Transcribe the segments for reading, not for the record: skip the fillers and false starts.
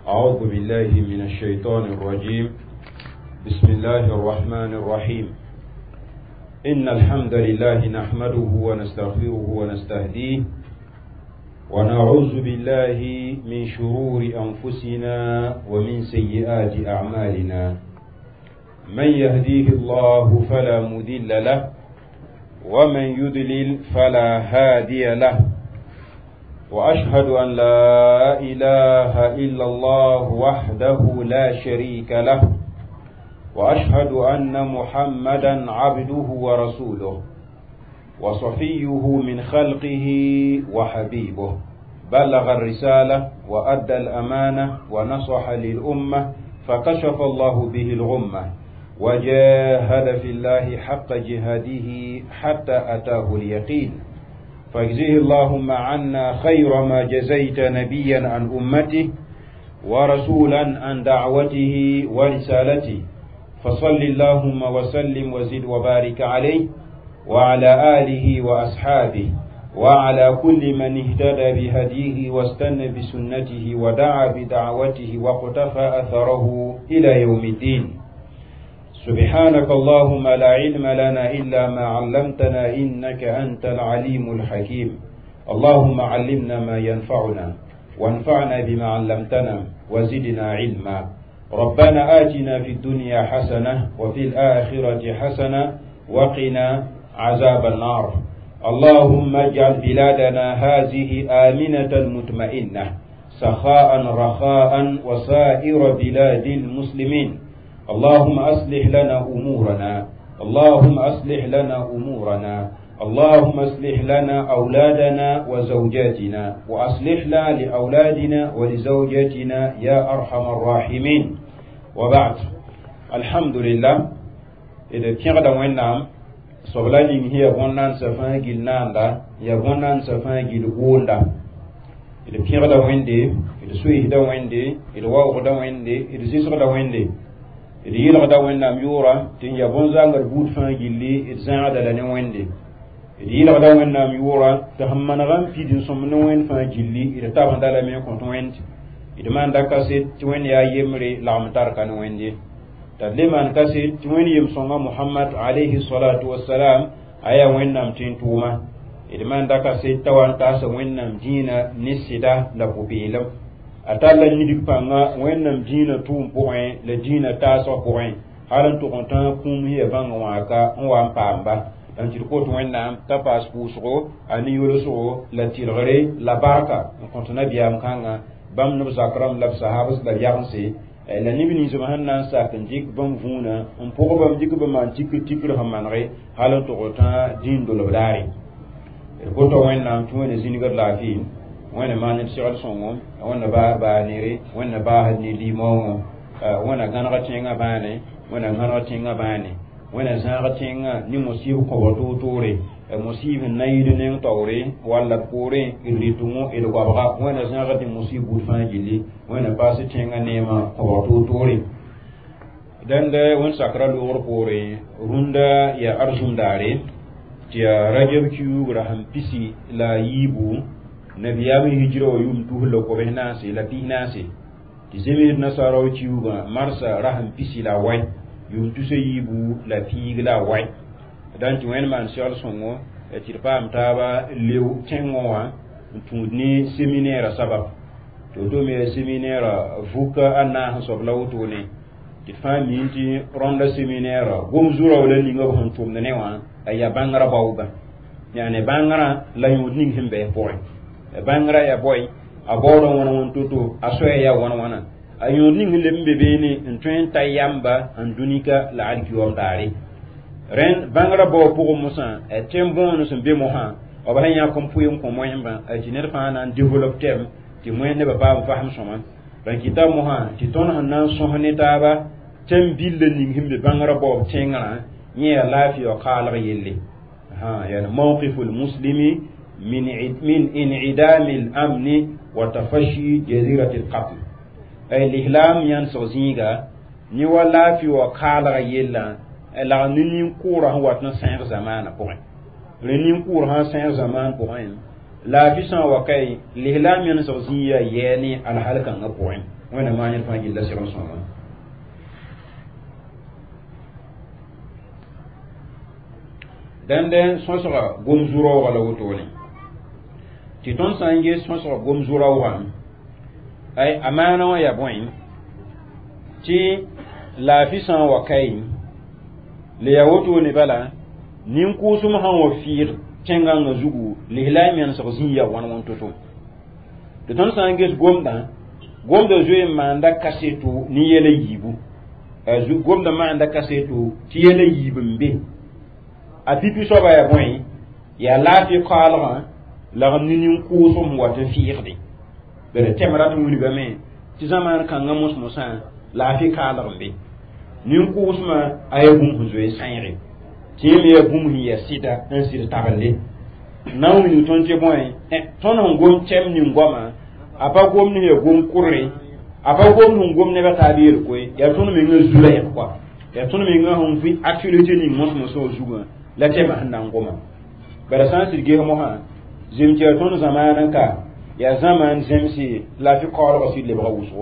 أعوذ بالله من الشيطان الرجيم. بسم الله الرحمن الرحيم. إن الحمد لله نحمده ونستغفره ونستهديه ونعوذ بالله من شرور أنفسنا ومن سيئات أعمالنا. من يهديه الله فلا مضل له ومن يضلل فلا هادي له، وأشهد أن لا إله إلا الله وحده لا شريك له، وأشهد أن محمدا عبده ورسوله وصفيه من خلقه وحبيبه، بلغ الرسالة وأدى الأمانة ونصح للأمة فكشف الله به الغمة، وجاهد في الله حق جهاده حتى أتاه اليقين. فاجزه اللهم عنا خير ما جزيت نبيا عن أمته ورسولا عن دعوته ورسالته، فصل اللهم وسلم وزد وبارك عليه وعلى آله وأصحابه وعلى كل من اهتدى بهديه واستنى بسنته ودعا بدعوته وقتفى أثره إلى يوم الدين. سبحانك اللهم لا علم لنا إلا ما علمتنا إنك أنت العليم الحكيم. اللهم علمنا ما ينفعنا وانفعنا بما علمتنا وزدنا علما. ربنا آتنا في الدنيا حسنة وفي الآخرة حسنة وقنا عذاب النار. اللهم اجعل بلادنا هذه آمنة مطمئنة سخاء رخاء وسائر بلاد المسلمين. اللهم أصلح لنا أمورنا، اللهم أصلح لنا أمورنا، اللهم أصلح لنا أولادنا وزوجاتنا، وأصلح لنا لأولادنا ولزوجاتنا يا أرحم الراحمين. وبعد، الحمد لله. إذا كان وينام صبلاني هي غنان سفان جلناندا يا غنان سفان جلغوندا. إذا كان ويندي إذا سويه دا ويندي إذا واو دا ويندي إذا زيسر دا ويندي إذا يلغ دا وينام يورا تين يا بونزانغر بود فان جلي إذا زان دا لني ويندي إذا يلغ دا وينام يورا تهمنا غام في دين سمنا وين فان جلي إذا تابن دا لمي كنت ويند إذا ما عندك كاسيت توين يا يمري لعمتار كان ويندي تدلمان كاسيت توين يمسونا محمد عليه الصلاة والسلام أيا وينام تين توما إذا ما عندك كاسيت توان كاس وينام جينا نسيدا لبوبيلم atalla nidik panga wennam dina tum point le dina taso point halan to kontan kum hiya banga waka on pamba dan ci ko to wennam tapas pusro ani yolo so la tilgare la baraka kontana biyam kanga bam no zakram lab sahabas da yaanse la nibini subhanan sa kan jik bam vuna on pogo bam jik bam man tikir hamanre halan to kontan din do lobdari ko to wennam to ne zinigar lafi وانا ما نسير صوم وانا با نيري وانا با هدني ليمون وانا غنغتينغا باني وانا غنغتينغا باني وانا زاغتينغا ني مصيب كوتو توري مصيب نايد نين توري ولا كوري ريتومو اي دوغا وانا زاغتي مصيب فانجلي وانا باسيتينغا نيما كوتو توري دنده وان ساكرا لور بوري روندا يا ارجوم داري تيا رجب كيو راهم بيسي لا يبو nabiyami hijro yum tuhlo ko behnasi la tinasi tizemir nasara ciuba marsa raham pisila way yum tuseyibu la pigla way dan ci wen man shal songo e tirpam taba lew tengowa tudni séminaire sabab to me séminaire vuka anna hasobla wutuni ti fami ti ronda séminaire gom zura wala linga hon tumne newa aya bangara bawga yani bangara la yudning himbe boy bangra ya boy abodo wona won tutu asoya ya wona ayoni ngile mbebeni ntwen tayamba andunika la alki won dari ren bangra bo pour musa e tembon no sembe mo ha o ba nya kom puyum ko moyamba e jiner fa nan develop tem ti moyen ne ba ba faham soma ran kitab mo ha ti ton hanan so haneta ba tem bille ni himbe bangra bo tenga ni lafi o khala yelle ha yani mawqiful muslimi من انعدام الأمن وتفشي جزيرة القتل. أي الإسلام ينصزيغا نيولا في وقالة يلا لا نين كورا هو تنسير زمان بوين لنين كورا سير زمان بوين la fi san wa kai lihlam yan sawziya yani al halkan ngapoin wẽna maan yẽl fãa gilla segem sõma dẽnde sõsga gom zu-raooga la wotone tɩ tõnd sã n ges sõsga gom zu-raoogã ay a maana wã ya bõe tɩ laafɩ sã n wa kae le ya wotone bala nin-kʋʋsem sã n wa fɩɩg tẽngãngã zugu lisla a mensg zĩig ya wãn wẽn to-to tɩ tõnd sã n ges gomda zoe n maanda kaseto ne yɛla yiibu gomda maanda kaseto tɩ yɛla yiib n be a pipi soaba ya bõe yaa laafɩ kaalgã lagm ne nin-kʋʋsem wat n fɩɩgde bd tɛm rat n wilgame tɩ zãmaan kãngã mos-mosã laafɩ kaalg n be nin-kʋʋsmã a ya bũmb zoe sãyge tɩ yẽ me ya bũmb sẽn ya sɩda n sɩd tablle na n wilg tõnd tɩ bõe tõnd sẽn gom tɛm nin-goamã a pa gom ne ya gom kʋrre a pa gom sẽn gom nebã taab yeel koe yaa tõnd mengã zula yẽg koa yaa tõnd mengã sẽn vɩ actualité ning mos-mosã zugã la tɛmã sẽn na n goma bara sã n sɩd ges mosã zem tɩ yaa tõnd zãmaan n ka yaa zãmaan zemse laafɩ kaoolgã sɩd lebga wʋsgo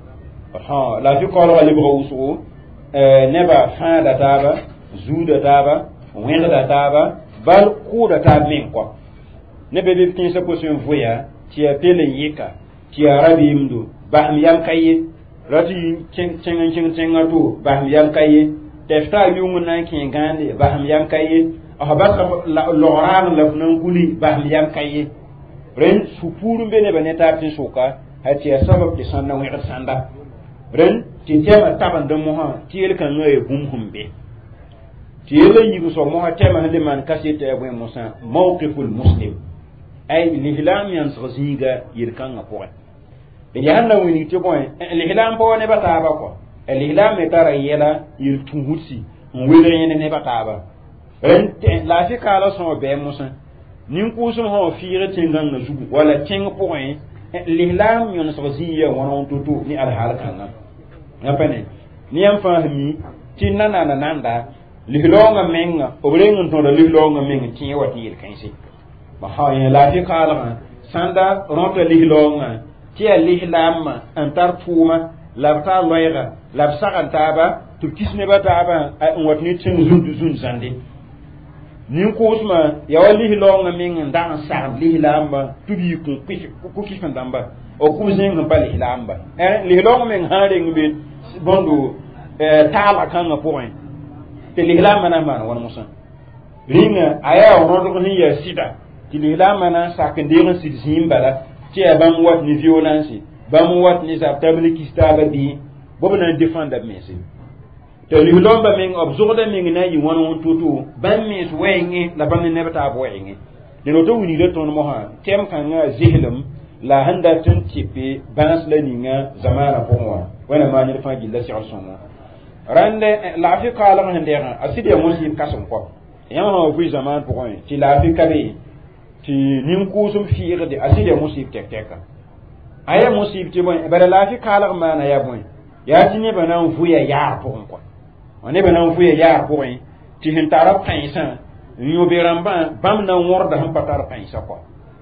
laafɩ kaoolgã lebga wʋsgo nebã fãada taaba zuuda taaba wẽgda taaba bal kʋʋda taab meng kɔa nebã be kẽensã pʋsẽ n vʋya tɩ yaa pel n yɩka tɩ yaa rabeemdo basem yam ka ye ra tɩ tẽng n kẽng tẽngã to basem yam ka ye tɩ f taa yʋng n na n kẽ gãande basem yam ka ye f basga lograag la f na n guli basem yam ka ye rẽnd fu-puur n be nebã ne taab tɩ soka tɩ yaa sabab tɩ sãnda wẽgd sãnda rẽnd tɩ tɛmã tabend n mosã tɩ yel-kãngã ya bũmb sẽn be tɩ yella yiib soab mosã tɛmã sẽn le maan kaset tɩ ya bõe mosã mawqiful muslim ay lislaam yãnsg zĩiga yel-kãngã pʋgẽ d yaa sẽn na wilg tɩ bõe lislaam pa wa nebã taaba kɔa lislaam me tara yɛla yel-tũusdsi n welg yẽnd nebã taaba rẽnd laafɩ kaala sã wa bɩa mosã nin-kʋʋsem sã wa fɩɩg tẽngãngã zugu wala tẽng pʋgẽ lislaam yõnsg zĩig ya wãn wẽn to-to ne alhaal kãngã yã pa ne ne yãmb fãa sẽn mi tɩ n na naana nanda lislaoongã mengã b reng n tõda lislaoongã meng tẽ wa tɩ yel-kãense laafɩ kaalgã sãnda rõta lislaoongã tɩ yaa lislaamã n tar tʋʋma la b tar loɛɛga la b sag n taaba tɩ b kis nebã taabã n wat ne tẽng zũnd zãnde nin-kʋʋsmã yaa wa lislaoongã meng n dag n sagd lislaambã tɩ b yik kʋ kɩf n dãmba kʋb zẽng sẽn pa lislaamba lislaoongã meng sã n reng be bõndo taalga kãngã pʋgẽ tɩ lislaambã na n maan wãn mosã rĩngã a yaa rõdg sẽn yaa sɩda tɩ lislaambã na n sak n deeg n sɩd zĩim bala tɩ yaa bãmb wat ne violence bãmb wat ne zab tabl kis taaba bɩ bo b na n defãnda b mense tɩ lislaambã meng b zogda meng na n yɩ wãn wẽn to-to bãmb mens wɛɛngẽ la bãmb ne neb taab wɛɛngẽ dẽn woto wilgda tõnd mosã tɛm kãngã zeslem la sẽn dat n tɩpe bãas la ninga zamaanã pʋgẽ wã wẽna maan ned fãa gilla segl sõngo rãnd laafɩ kaalg sẽn dɛgã a sɩd yaa mosɩɩb kãsem kɔ yãmb sã wa vɩ zamaan pʋgẽ tɩ laafɩ ka be tɩ nin-kʋʋsem fɩɩgde a sɩd yaa mosɩɩb tɛk-tɛka a yaa mosɩɩb tɩ bõe bala laafɩ kaalg maana yaa bõe yaa tɩ nebã na n vʋya yaar pʋgẽ kɔ nebã na n vʋya yaar pʋgẽ tɩ sẽn tara pãensã n yõbe rãmbã bãmb na n wõrda sẽn pa tar pãensã kɔ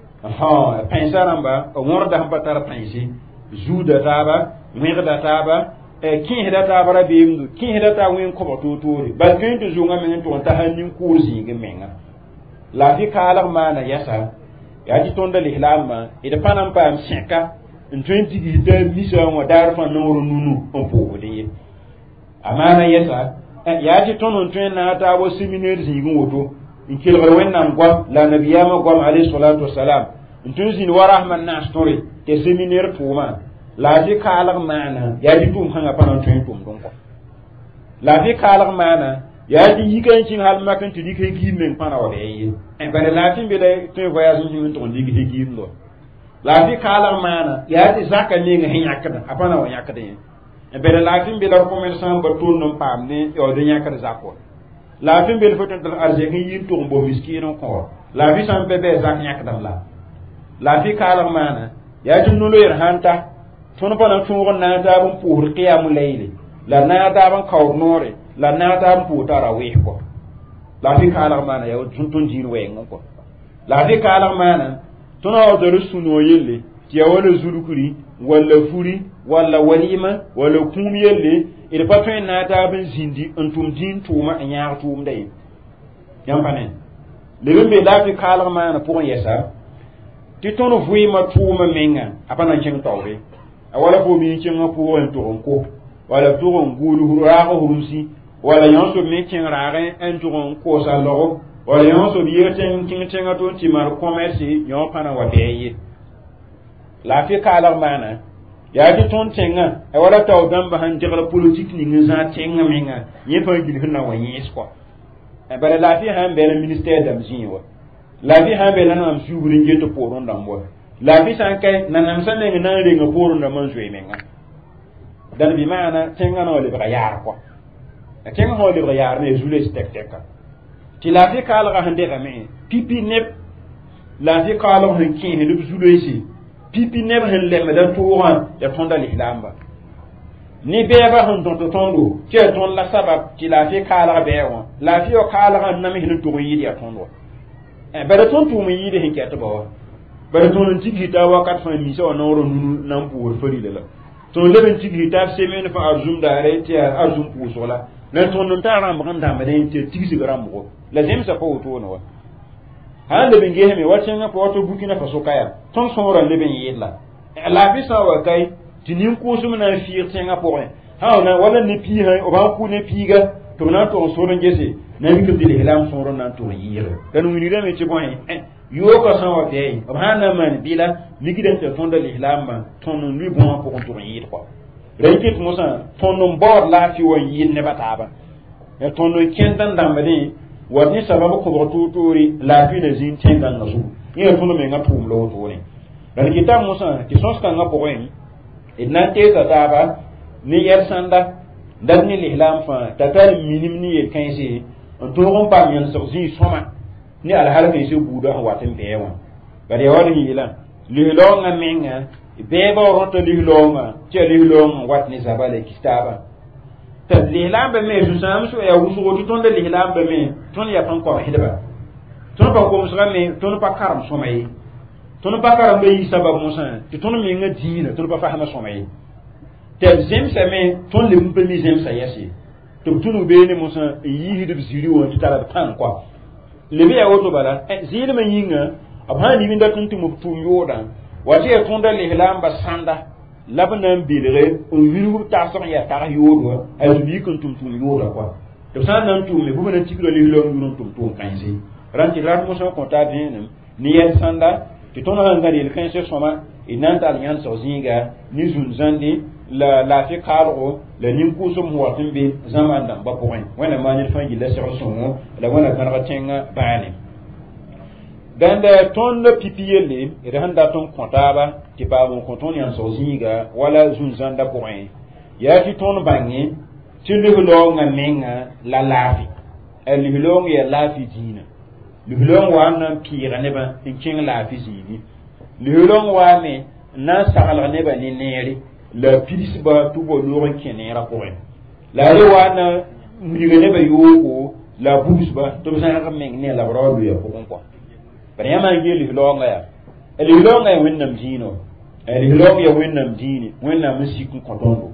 pãensã rãmba wõrda sẽn pa tar pãense zuuda taaba wẽgda taaba kẽesda taaba rabeemdu kẽesda taa wẽn kɔba toor-toore bal tõe tɩ zʋngã meng n tʋg n ta sãn nin-kʋʋr zĩig n menga laafɩ kaalg maana yɛsa yaa tɩ tõnda lislaambã d pa na n paam sẽka n tõe n tigs daa misã wã daar fãa noor nunu n pʋʋsd ye a maana yɛsa yaa tɩ tõnd n tõe n na n taa wa séminaire zĩig n woto n kelgd wẽnnaam goam la nabiyaamã goam alayhi salatu wasalam n tõe n zĩnd wa rahman naas tõre tɩ séminaire tʋʋmã laafɩ kaalg maana yaa tɩ tʋʋm kãngã pa na n tõe n tʋmd n kɔ laafɩ kaalg maana yaa tɩ yika n kẽng hal mak n tɩ dɩk hegiim meng pãna wa bɩa ye bala laafɩ n be la tõe voyage n kẽng n tʋg n dɩk hegiim lo laafɩ kaalg maana yaa tɩ zaka meng sẽn yãkda a pa na wa yãkd ye bala laafɩ n be la commerçã n ba tʋʋmd n paam ne yaood n yãkd zak wa laafɩ n be la fo tõe n tɩ arzɛk n yɩn tʋg n bo miskiin n kõ wa laafɩ sã n pe bɩ zak yãkdam la laafɩ kaalg maana yaa tɩ no-loeer sãn ta tõnd pa na tõog n na n taab n pʋʋsd qiyam layle la na n taab n kaood noore la na n taab n pʋʋs tara wɩɩs kɔ laafɩ kaalg maana yaa tõnd zĩir wɛɛngẽ kɔ laafɩ kaalg maana tõnd a wa tara sũ-noog yelle ti ya wala zulukuri wala furi wala walima wala kumiyelle ida patwen na ta bin zindi antum din tuma anya tum dai yam panen le be la fi kala ma na pour yesa ti tono vui ma tuma menga apana chen tawbe wala bo mi chen pour en toronko wala toron gulu raako humsi wala yonso mi chen raare en toron ko sa logo wala yonso bi yeten chen ato ti mar commerce yon pana wa beye la fi kala mana ya ji ton tenga e wala taw gamba han jigala politique ni nza tenga menga yefa gil na wa yes ko e bare la fi han be le ministère d'amjin wa la fi han be na am sugurin je to poron dambo la fi san kai na nam san ne na re nga poron da man zoe menga dan bi mana tenga no le ba yar ko e tenga no le ba yar ne zule stek ti la fi kala ga hande ga me pipi ne la fi kala han kin ne du zule isi pipi ne ba hen le da tuwan ya tonda l'islam ni beba hon don to tondo ti ton la sabab ti la fi kala be won la fi o kala ga na mi hin to yi ya tondo e be da ton tu mi yi de hin ke to ba be ton ti gita wakat fa mi so no ro nunu nan pour fari de la ton le ben ti gita semaine fa arzum da re ti arzum pour so la na ton non ta ram ran da me de ti si gram ko la jem sa ko to no ha le ben ge me wa chenga po to bukina fa so kaya ton so ro le ben yi la la fi sa wa kai tinin ko su na fiir tenga pour ha na wala ne pi ha o ba ku ne pi ga to na to so ron gese na mi ko dile helam so ron na to yire kanu ni re me ci bon yo ko san wa de o ba na man bila mi gidan te ton de l'islam ma ton no lui bon pour to yire ko re ki mo sa ton no bor la fi wo yire ne bataba e ton no kendan dambade wani sababu ko to tori la fi de zin tenga na su ni ton no me nga tum lo to ne dan kitam mo sa ki sos ka nga pour idna te taba ni yer sanda dan ni l'islam fa tatar minim ni e kanse on to gon pa nyen so zi soma ni al hal kan se buda ha watin be won bari wani ila li longa menga be ba roto li longa che li longa wat ni sabale kitaba ta l'islam be me su sam so ya wusu go ton de l'islam be me ton ya pan ko hidaba ton pa ko musra me ton pa karam soma yi ton pa karam be yi sabab musa ti ton mi nga diina ton pa fahama soma yi te zem sa me ton le mpe mi zem sa yasi to tunu be ne musa yi hidu ziri won ti tara tan kwa le be ya woto bala ziri me yinga abha ni minda tuntu mu tu yoda wati e tonda le hilamba sanda labana bilere o wiru ta so ya ta yodo azubi kun tuntu yoda kwa to san nan tu me bu na tikro le hilo ngurun tuntu kanzi ranti rat musa ko ta bin ni yen sanda ti tona ngari le kanse soma inanta alliance sozinga ni zunzandi la fi kalo la nim kusum huwatin bi zaman dan ba point wala ma ni fangi la sero somo la wala kan ratenga bani danda ton le pipiyele ida handa ton kontaba ti ba mon konton yan sozinga wala zunzanda point ya ti ton bangi ti le lo ngamenga la lafi el lo ya lafi dina le lo wa nan pira ne ba tin lafi zini le lo wa me na sagala ne ba ni neri la pilis ba tubo loron kenera pour la rewana mugene ba yoko la bus ba to sa ka men ne la bro ya ko ko bari ma ngeli longa ya eli longa ya wennam dino eli longa ya wennam dini wennam musiku kotondo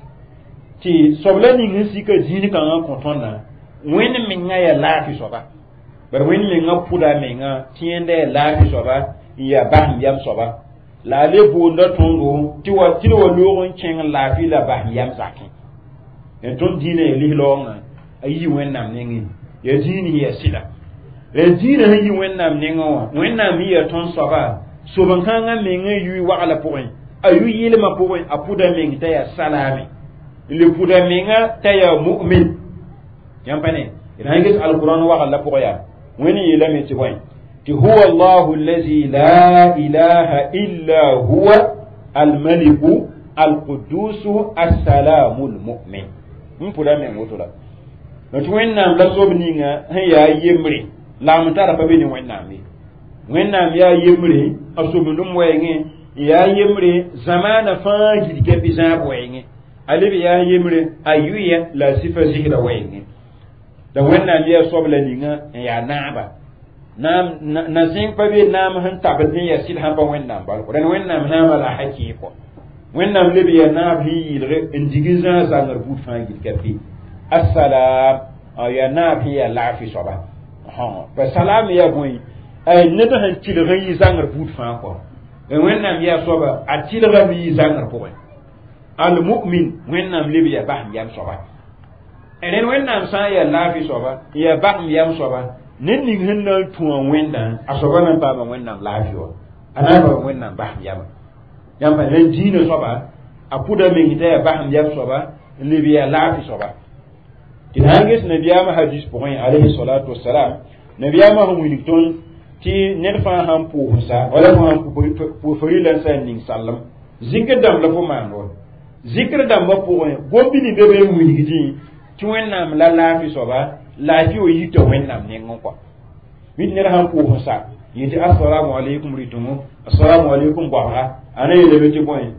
ti soblani ngisi ka dini kan kotonna wenni min ngaya la fi soba bari wenni min ngapuda men nga tiende la fi soba ya bam yam soba la le bunda tongo ti wa logon chen la fi la ba yam zaki en ton dine li longa ayi wennam nengi ya dini ya sila le dine ayi wennam nengo wennam ya ton soba so ban kanga menga yu wa ala point ayu yele ma point apuda mengi ta ya salami le puda menga ta ya mu'min yam pane ina ngis alquran wa ala point ya weni yele me ti point هو الله الذي لا إله إلا هو الملك القدوس السلام المؤمن من فلا من وطلا نتوين نام لا صوبنينا هيا يمري لا متعرف بني وين نام يا يمري أصوبنهم وينه يا يمري زمان فاجد كبزاب وينه ألبي يا يمري أيويا لا صفة زهرة وينه ده وين نام يا صوب لنينا يا نعبا na zin pa be nam han tabad ni yasil han ba wennam bal ko den wennam na mala haki ko wennam lebi ya na bi yidre indigiza zangar but fa gid kafi assalam ya na bi ya lafi soba ha ba salam ya boy ay ne da han tilre yi zangar but fa ko wennam ya soba a tilre bi zangar ko al mu'min wennam lebi ya bah yam soba enen wennam sa ya lafi soba ya bah yam soba nen ning hen na tuwa wenda asoba nan ba wennam lafi wa ana ba wennam bah yam yamba len dino soba apuda me ngita ya bah yam soba lebi ya lafi soba tinangis nabiyama hadis point alayhi salatu wassalam nabiyama hu winikton ti nerfa ham pu husa wala ham pu farilan sa ning sallam zikr dam la fu mando zikr dam ba pu gombi ni bebe winikiti ti wennam la lafi soba lafi o yito wennam ne ngoko min ner ham pu husa yiti assalamu alaykum ritumu assalamu alaykum bawha ana yele beti point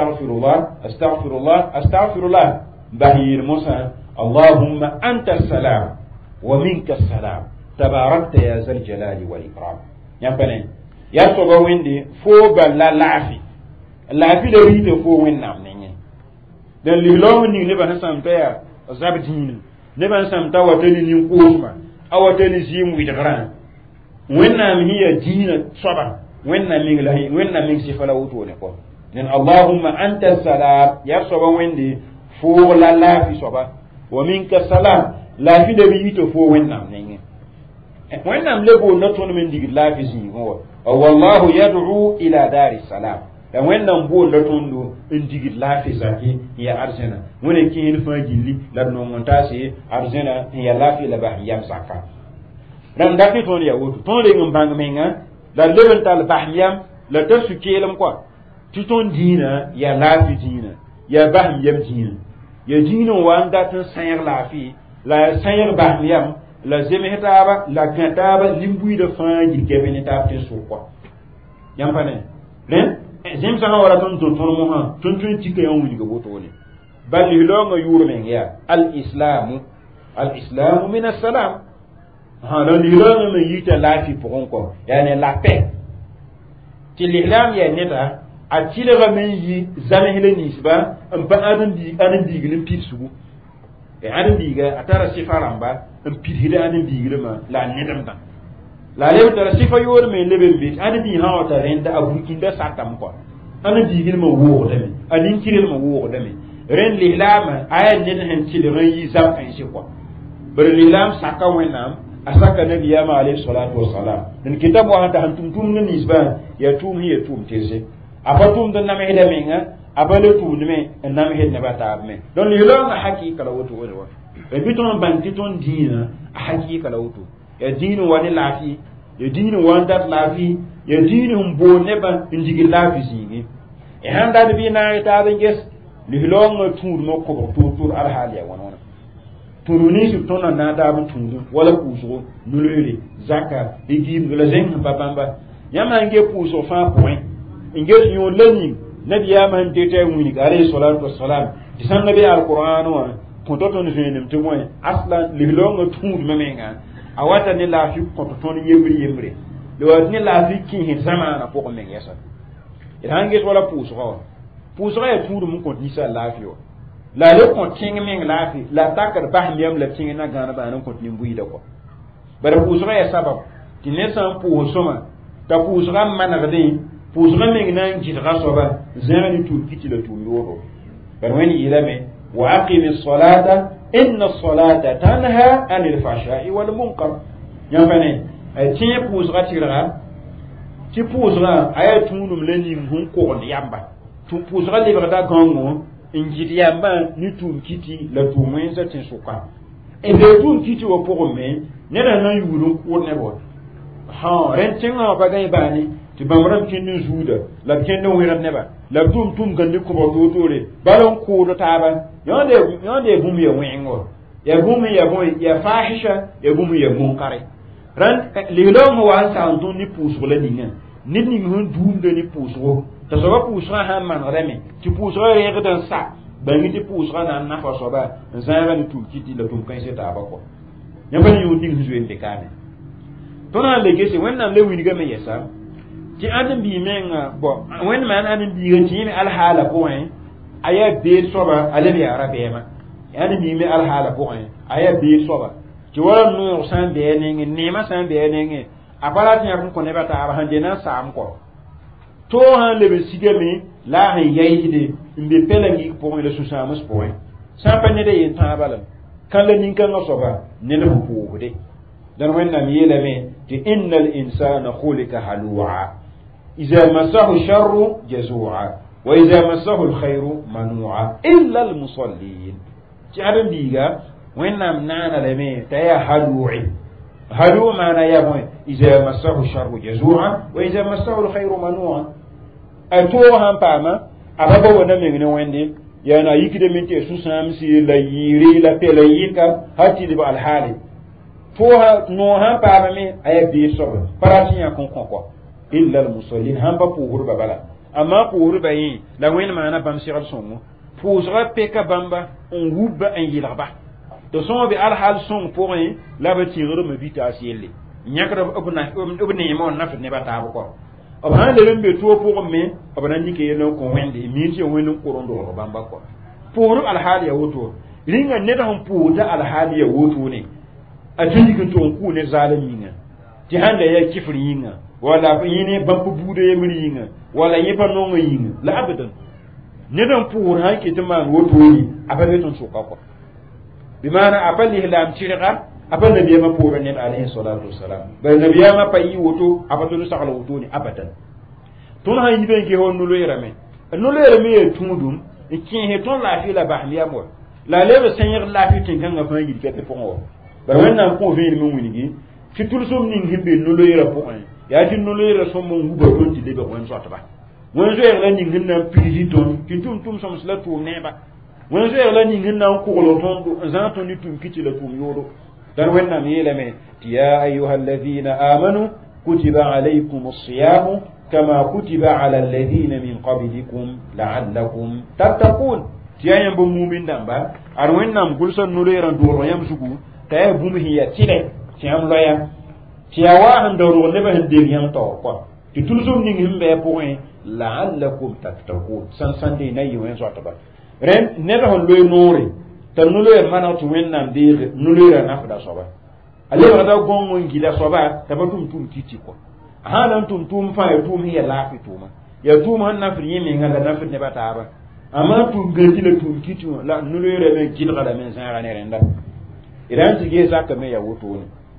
astaghfirullah bahir musa اللهم أنت السلام ومنك السلام تباركت يا ذا الجلال والإكرام يمكن يا صبا ويندي فوق لا لافي لافي ده ريت فوق وين نام نيني ده اللي لو ني نبا نسام تيا زابدين نبا نسام تا وتني ني كوما او تني زيم ويدغران وين نام هي دين صبا وين نام لي وين نام سيفلا وتو ne ko nen اللهم أنت السلام يا صبا ويندي فوق لا لافي صبا ومنك السلام لا في دبي تو فو وينام نيني وينام لبو نتون من دي لا في زي هو والله يدعو الى دار السلام da wennam bo la tondo indigi la fi zaki ya arzena wone kin fa gilli la no montasi arzena ya la fi la ba yam saka dan dati ton ya wotu ton le ngam bang menga la levental bahyam la tasu kelam quoi tuton dina ya la fi dina ya bah yam dina ya dino wanda tan sayar lafi la sayar bahyam la zemhetaba la kantaba limbui de fangi gebeni tapte sokwa yam fane ren zem sa wala ton mo ha ton tike yon wini go boto ne balli longa yuro men ya al islamu min assalam ha la longa men yita lafi pour ko yani la paix ti l'islam ya neta a tilera men yi zamehele nisba en ba adan digilin pitsugu e adan diga atara sifaramba en pithile adan digilma la nedam dan la lebe tara sifa yor men lebe bit adan di hawata renda abukinda satam ko adan digilma wo deme adin kirelma wo deme ren lihlama ayan ned hen tilera yi zam kan shi ko bar lihlam saka wenam asaka nabiyama alayhi salatu wassalam den kitabu hada hantum tum nisba ya tum hiya tum teze apatum dan name heda menga abale tu nime name heda bata me don li lo nga hakika la wutu wo e biton banti ton dina hakika la wutu ya dinu wani lafi ya dinu wanda lafi ya dinu mbo neba ndigi lafi singi e handa de bi na ta ben ges li lo nga tu mo ko tur al haliya wonona turuni su tona na da bu tungu wala kuso nulele zaka igim la zen babamba yama nge puso fa point ingel yo leni nabiya man tete wini alayhi salatu wassalam disan nabi alquran wa pototon jenem te moy aslan li longa tuud memenga awata ni la fi pototon yembre le wat ni la fi ki hin zamana ko men yasa irange wala puso ya tuud mun ko disa la fi o la le ko ting men la fi la takar bahniyam la ting na gana ba nan ko ni buida ko bara puso ya sabab tinesan puso ma ta puso ram managde pusga meng nan jitga soba zani tu kitila tu yoro barwani ilame wa aqimis salata inna as-salata tanha 'anil fahsha'i wal munkar yamane ay ti pusga tira ti pusga ay tunum leni hun ko yamba tu pusga le bada gongo injiti yamba ni tu kiti la tu menza tin suka e be tu kiti wo pour me ne na yuru ko ne bo ha rentinga ba gay bani ti bamram kinin zuda la kinin wiran neba la tum gandi ko bo dotore balon ko do taba yonde gum ye wengo ya gum ya fahisha ya gum ya munkare ran li lo mo wa sa ndun ni puso la dinga nit ni hun dum de ni puso ta so ba puso ha man reme ti puso re ga sa ba ngi ti puso na fa so ba zara ni tum kiti la tum kan se ta ba ko nyamba ni yudi ngi zuende kane to na le gese wẽnnaam le wilga me yɛsa tɩ ãdn bii menga bo wẽnd maan ãdn biiga tɩ yẽ me alhaala pʋgẽ a yaa beed soaba a leb yaa ra-bɛɛmã ãdn bii me alhaala pʋgẽ a yaa beed soaba tɩ wala noog sã n bɩ a nengẽ neemã sã n bɩ a nengẽ a pa rat yãk n kõ nebã taaba sẽn dena n saam kɔ to sãn leb n sigame la a sẽn yaɩsde n be pɛla-ngik pʋgẽ la sũ-sãams pʋgẽ sã n pa ned a yen tãabã lame kãn la nin-kãngã soaba ned f pʋʋsde dãn wẽnnaam yeelame tɩ inna al insana khulika halua إذا مسه الشر جزوعا وإذا مسه الخير منوعا إلا المصلين تعلم بيجا وين نمنعنا لمن تيا هلوعي هلوع معنا يا بوي إذا مسه الشر جزوعا وإذا مسه الخير منوعا أتوهم باما أبغى ونمين ويندي yana yikide min te susamsi la yiri la pela yika hati li bal hali fo ha no ha pa me ay bi so parati ya kon kon illa al musallin han ba puhur ba bala amma puhur ba yi la wen mana bam sigal songo puhur peka bamba on hubba en yilaba to son bi al hal son pour yi la ba tigre me vita sielle nyakra obna mo na ne ba ta ko ob han le be to pour me ob na nike yelo ko wende mi ti wenu korondo ko bamba ko puhur al hal ya woto ringa ne da hon puhur da al hal ya woto ne a tindikin to ku ne zalimi ne ti handa ya kifri yinga wala yini bampu bude yemri yinga wala yipa nongo yinga la abadan ne dan pour ha ke tama woto ni ababe ton so ko bi mana abal ihlam tirqa abal nabiya ma pour ne alayhi salatu wassalam ba nabiya ma payi woto abatu sakala woto ni abadan ton ha yibe ke hon nulo yerame e tumudum e kin he ton la fi la bahmiya mo la lebe seigneur la fi tinganga fa yi ke te fongo ba wannan ko veni mun winigi fi tulsum ning himbe nulo yera point ya tin no lere so mo nguba don ti lebe won so ataba won so yela ni nginna pili ton tin tum som sla tu neba won so yela ni nginna ko lo ton do zan ton ni tum kiti la tum yodo dan wenna mi yele me ya ayyuhalladhina amanu kutiba alaykumus siyam kama kutiba ala alladhina min qablikum la'allakum tattaqun tiyan bo mumin damba ar wennam gulson no lere do ro yam sugu tay bum hiya tile tiam loya tiawa han dawro ne ba hande yam to ko ti tulsum ni himbe point la'allakum tattaqun san de nayi wen so taba ren ne ba hon loy nori tan no loy mana to wen nam de no loy ra nafda soba ale ba da gongo ngila soba ta ba tum titi ko hanan tum fa ya tum hiya lafi tuma ya tum han nafri yimi ngala nafri ne ba ta ba amma tum ganti la tum titi la no loy ra men gilga da men san ra ne renda idan tige zaka me ya woto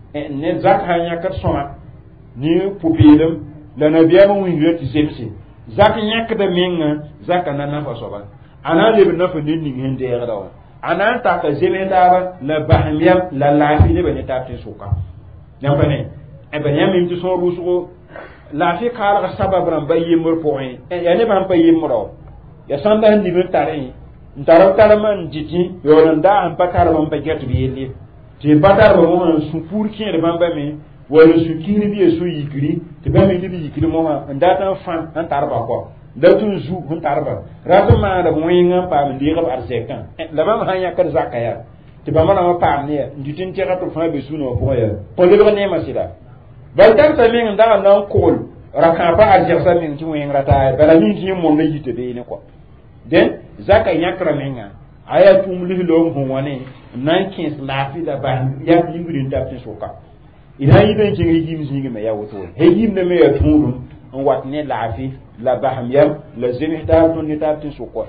ne zak hanya kat soma ni pupilum la nabiya mo winga ti zemsi zak nyak da menga zak na nafa soba ana le be nafa ni hende ya dawa ana ta ka zeme da la bahmiyam la lafi ne be ta tin suka nan bane e be yamin ti so rusugo lafi kala ka sabab ran bayyimur point ya ne ban bayyimuro ya sanda handi be tare ntaro man jiti yo nan da an pakara man baget bi yeli ti batar ba mo su pour ki de bamba me wala su kini bi so yikiri ti ba me bi yikiri mo ma ndata fan an tarba ko da tun zu hun tarba rato ma da mo yinga pa me ndi gab arsekan la ba ma hanya kar zakaya ti ba ma na pa ne nditin ti rato fa be su no ko ya ko le ba ne ma sida bal tan ta me nda na ko raka pa arjesa min ti mo yinga rata ba la min ti mo na yite be ne ko den zaka yakra menga aya tum lihlo mo woni nan kins lafi da ba ya yimrin da tin soka idan yiben ci ngi jim singi me ya woto he yim ne me ya tumudum on wat ne lafi la baham yam la zimita tun ni ta tin soko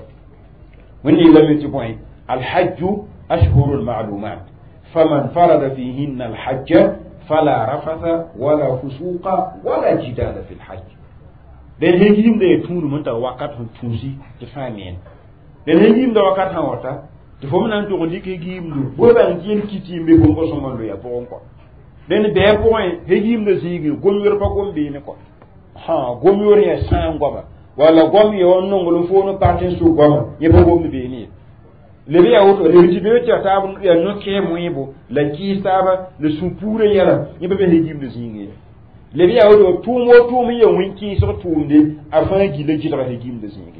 woni la mi ci point al hajj ashhurul ma'lumat faman farada fihinna al hajj fala rafatha wala fusuqa wala jidala fil hajj den he yim de tumudum mun ta wakat hun tusi te famen den he yim da wakat han wata te fo nan to ndike gimdu bo ban jin kiti mbe ko ko so mando ya bon ko den be point he gimdu sigi gomwer pa gombe ne ko ha gomwer ya san goba wala gom yo nongolo fo no partin su goma ye bo gombe be ni le be ya woto le tibe ta ta ya no ke moyibo la ki saba le supure yara ye be he gimdu sigi le be ya woto tumo ye winki so tumde afan gile jitra he gimdu sigi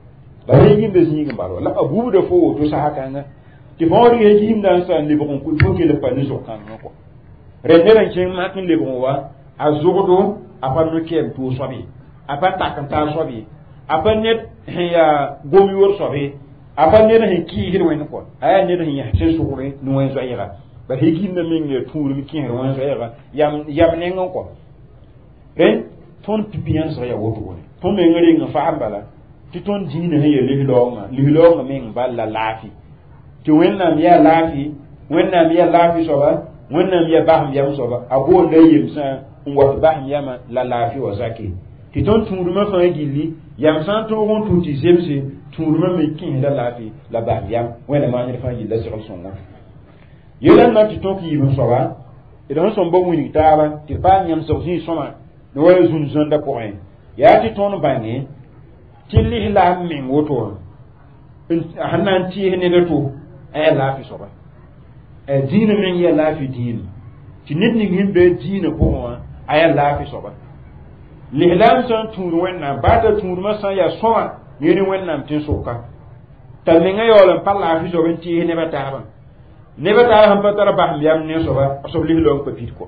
ba he gimdu sigi baro la abu de fo to sa haka nga ti mori he gimdu san le bon ko ke le pani so kan ko renderen kin ma kin le wa azugo apa no kem tu sobi apa takan ta sobi apa net ya gomi wor sobi apa net he ki hir wen ko aya net he ya se sugure no wen zo yira ba he ki na min ne tuur mi ki hir wen zo yira yam ne ngon ko ren ton pipian so ya woto woni ton me ngari nga fa ambala ti ton dina he ye lihilonga min balla lafi ti wenna mi ya lafi so ba wenna mi ya baham yam so ba ago le yim sa ngwa baham yama la lafi wa zaki ti ton tunduma fa gilli yam san to won tu ti zemse tunduma me kin la lafi la baham yam wenna ma ni fa gilla so songa yelan na ti ton ki yim so ba idan son bo wini taaba ti ba nyam so si soma no wala zun zonda ko en ya ti ton bangi ti lihla min woto hanan ti ne da to ay lafi so ba e dina min ya lafi dina ti nit ni himbe dina ko wa ay lafi so ba lihlam son turu wenna ba ta turu ma san ya soma yeni wenna tin soka ta min ga yolan pa lafi so ben ti ne ba ta ba ne ba ta han pa tara ba yam ne so ba so lihlo ko pit ko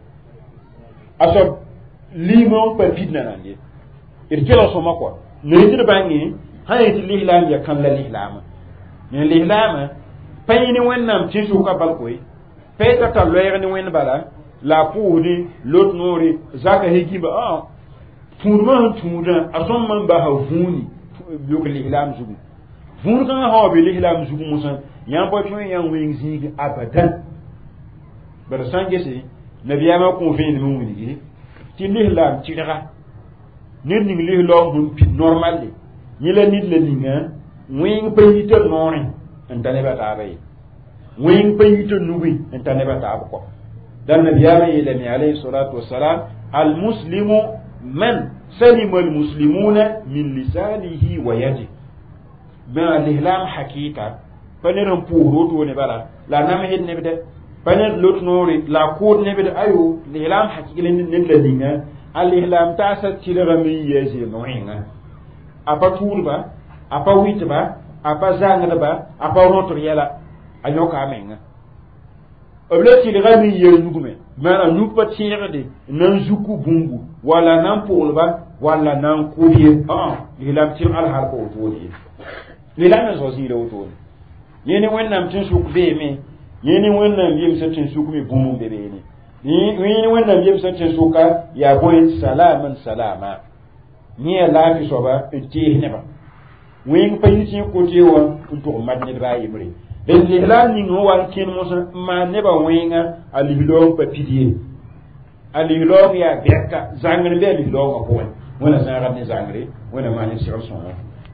aso limo pa pit na nande irkelo so ma ko ne ti bangi hayati lihlam ya kan la lihlama ne lihlama payini wennam tin suka balkoy peta ta loyer ni wen bala la puudi lot nori zaka hegiba furma tuuda asom man ba hawuni yok lihlam zugu fur kan ha be lihlam zugu musa yan bo fi yan wen zigi abadan bar sangese nabiyama ko fe ni mun ni ti lihlam ci daga nit ni lihlam mun pi normal li ni la nit la ni nga wen payita nori entane ba tabe wen payito nubi entane ba tabe ko dan nabiyama ilami alayhi salatu wassalam al muslimu man salima al muslimuna min lisanihi wa yadihi ba lihlam hakika paneran puro to ne bala la nam hed ne bede panet lot nori la ko ne bede ayo lihlam hakika ne la dinga al lihlam ta sa tilra mi yezi no hinga apa turba apa witba apa zanga ba apa rotor yala anyoka menga obleti de gami ye nugume mara nukpa tirade nan zuku bungu wala nan polba wala nan kuye lilam tir al har ko toni lilam so zira toni yene wennam tin suku be me yene wennam yim satin suku mi bumu be be ni yene wennam yim satin suka ya boy salaman salama ni la fi soba ti ne ba wing payiti ko tewa to madne ba yimre den lihlan ni no wan kin musa ma ne ba winga alihlo pa pidie alihlo ya bekka zangre be alihlo ko wona zanga ne zangre wona ma ne sir son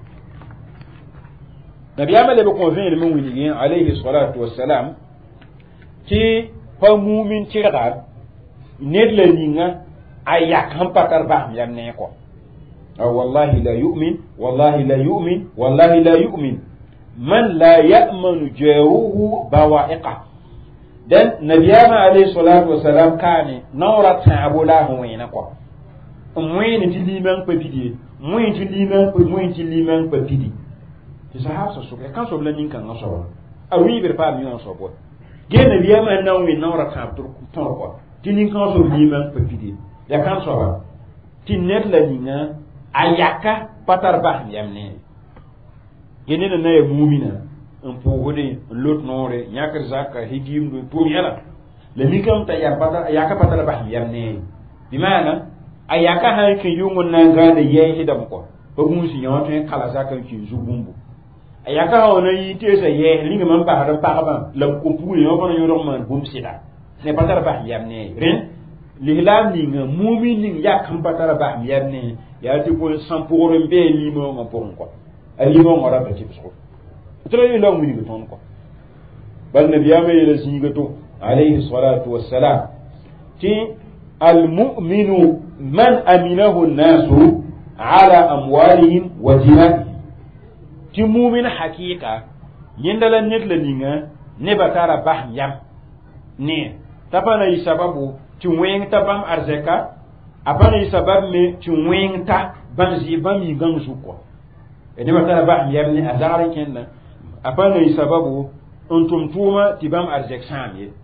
nabi amale be convaincre mun wini alayhi salatu wassalam ti pa mu'min tiraga ned la ninga ayak ham patar ba yam ne ko والله لا يؤمن والله لا يؤمن والله لا يؤمن من لا يأمن جاره بوائقه دن نبينا عليه الصلاة والسلام كان نورا تعبو لا هوين أقوى موين تليمان ببيدي موين تليمان ببيدي تسحاب سوق كان سوق لنين كان نصور أوي بربا ميون صور جه نبينا نوين نورا تعبو تنقى تلين كان سوق ليمان ببيدي يا كان صور تنيت لنينا ayaka patar bah yamne gene na ya mu'mina en pogode lot nore nyakar zakka higim do to yala le mikam ta ya patar ayaka patar bah yamne bi mana ayaka ha ke yungun na ngade ye hidam ko ko musi nyawato en kala zakka ki zubumbu ayaka ha ona yi tesa ye linga man ba da pa ba lam ko pu yo ko na yoro man bum sida ne patar bah yamne ren lihlam ni nga mu'min ni yakam patar bah yamne ya ti ko samporo mbe limo nga pon ko alimo ngora ba ti so to yi long mi ton ko bal nabiyama ila singato alayhi salatu wassalam ti al mu'minu man aminahu an-nasu ala amwalihim wa dinahihim ti mu'min hakika yindala net la ninga ne batara bah yam ne tapana yi sababu ti wen tabam arzeka apana isabab me ti wengta banzi bami ganzu ko ede matala ba yamni azara kenna apana isababu ontum tuma ti bam arzek samye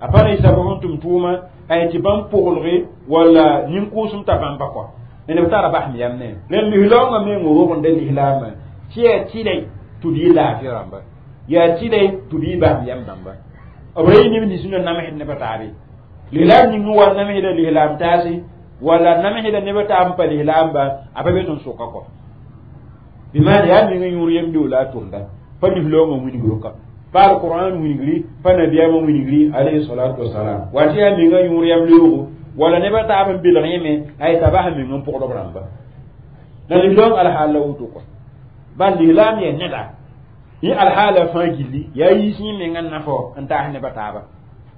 apana isabu tum tuma ay ti bam pogolre wala nim kusum ta bam bakwa ne tara bah mi yamne len li longa me ngoro kon den hilama ci ti dai tu di la fi ramba ya ti dai tu di bah mi yam damba abray ni sunu na me ne batari li la ni ngwa na me de li hilam tasi wala na me de ne batam pa li hilam ba ababe ton soka ko bima ya mi ngi yuri yam dola tunda pa li longa mu ni goka par Qur'an winigri pa nabiya mo winigri alayhi salatu wassalam wati ya mi nga yuri yam lugo wala ne ba ta ban bil reme ay tabaha mi ngam pokdo bramba na li long al hala wuto ko bal li lam ye neda yi al hala fa gilli ya yi si mi ngan nafo anta ne ba ta ba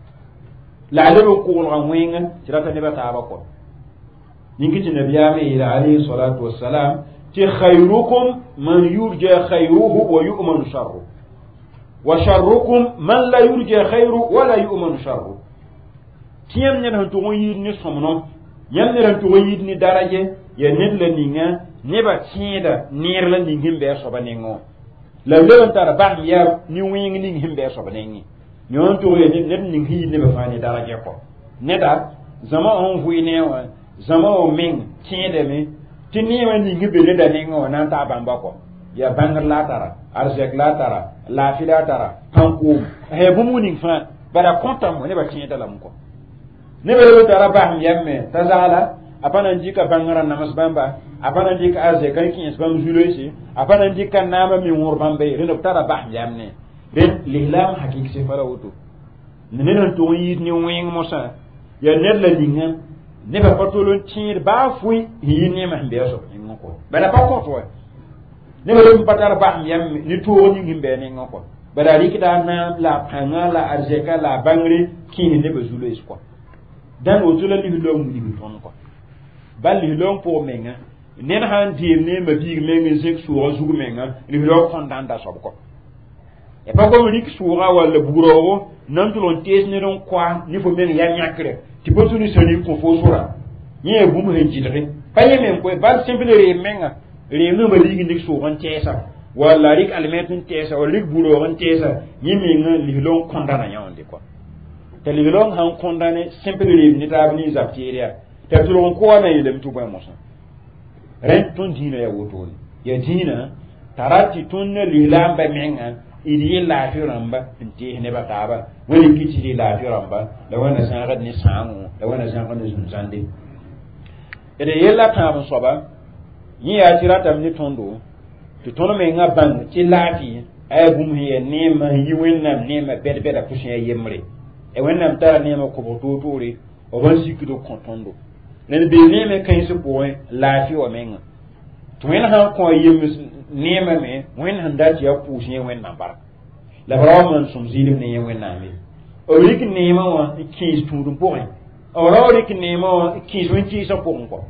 la le ko ko wenga tirata ne ba ta ba ko ningi ci nabiya mi alayhi salatu wassalam ti khayrukum man yurja khayruhu wa yu'manu sharruhu وشركم من لا يرجى خيره ولا يؤمن شره تيم نان تو ييد ني سومنو يم نان تو ييد ني دaraje ya nit la ninga neba tiida nir la ning himbe so banengo la leon tara ba ya ni wing ning himbe so banengi nyon to ye nit ning hi ne ba fani daraje ko neda zama on vuine wa zama o ming tiida me tini wa ning be le da ningo nan ta bamba ko ya bangar la tara arzek la tara la fila tara tanku he bumuning fa bara kontam ne ba tienta lam ko ne be tara ba yamme tazala apana ndika bangara namas bamba apana ndika arzek kan kin isbam juloisi apana ndika nama mi wor bambe reno tara ba yamme ren lihlam hakik se fara wuto ne non to yi ni wing mosa ya ne la ninga ne ba patolon tiir ba fui yi ni ma mbeso ngoko bala pa ko to ne ba patar ba yam ni to ni ngimbe ni ngoko bada rikida na la panga la arzeka la bangri kini ne bezulo isko dan o tula li lo mu ni ton ko bal li lo po menga ne na han di ne ma bi menga sek suwa zugu menga li lo fondanda sob ko e pa ko rik suwa wala buguro nan to lon tes ne don kwa ni fo menga ya nyakre ti botu ni soni ko fo sura ni e bu mu he jidre pa yemen ko bal simple re menga renu ma ligi ndik so gon tesa wala rik almetun tesa wala rik buro gon tesa yimi nga lihlon kondana nyawndi ko te lihlon han kondane simple re ni tabni zaptiria te tulon ko na yelem tu boy mosa ren tun dina ya woto ya dina tarati tunne lihlam ba menga idi la fi ramba inti ne ba taba wani kici la fi ramba da wana sanad ni sangu da wana sanad ni zunzande ede yella tabu soba yi ya tirata mi tondo to tono me nga bang ti lafi ay bum hiye nema yi wennam nema bedda kushin ya yemre e wennam tara nema ko boto tori o ban sikido kontondo nen be nema kan su boy lafi o menga to wen ha ko yemis nema me wen handa ti ya kushin wennam bar la braman sum zilim ne wennam me o rik nema wa ki tudum boy o rik nema wa ki so ki so ko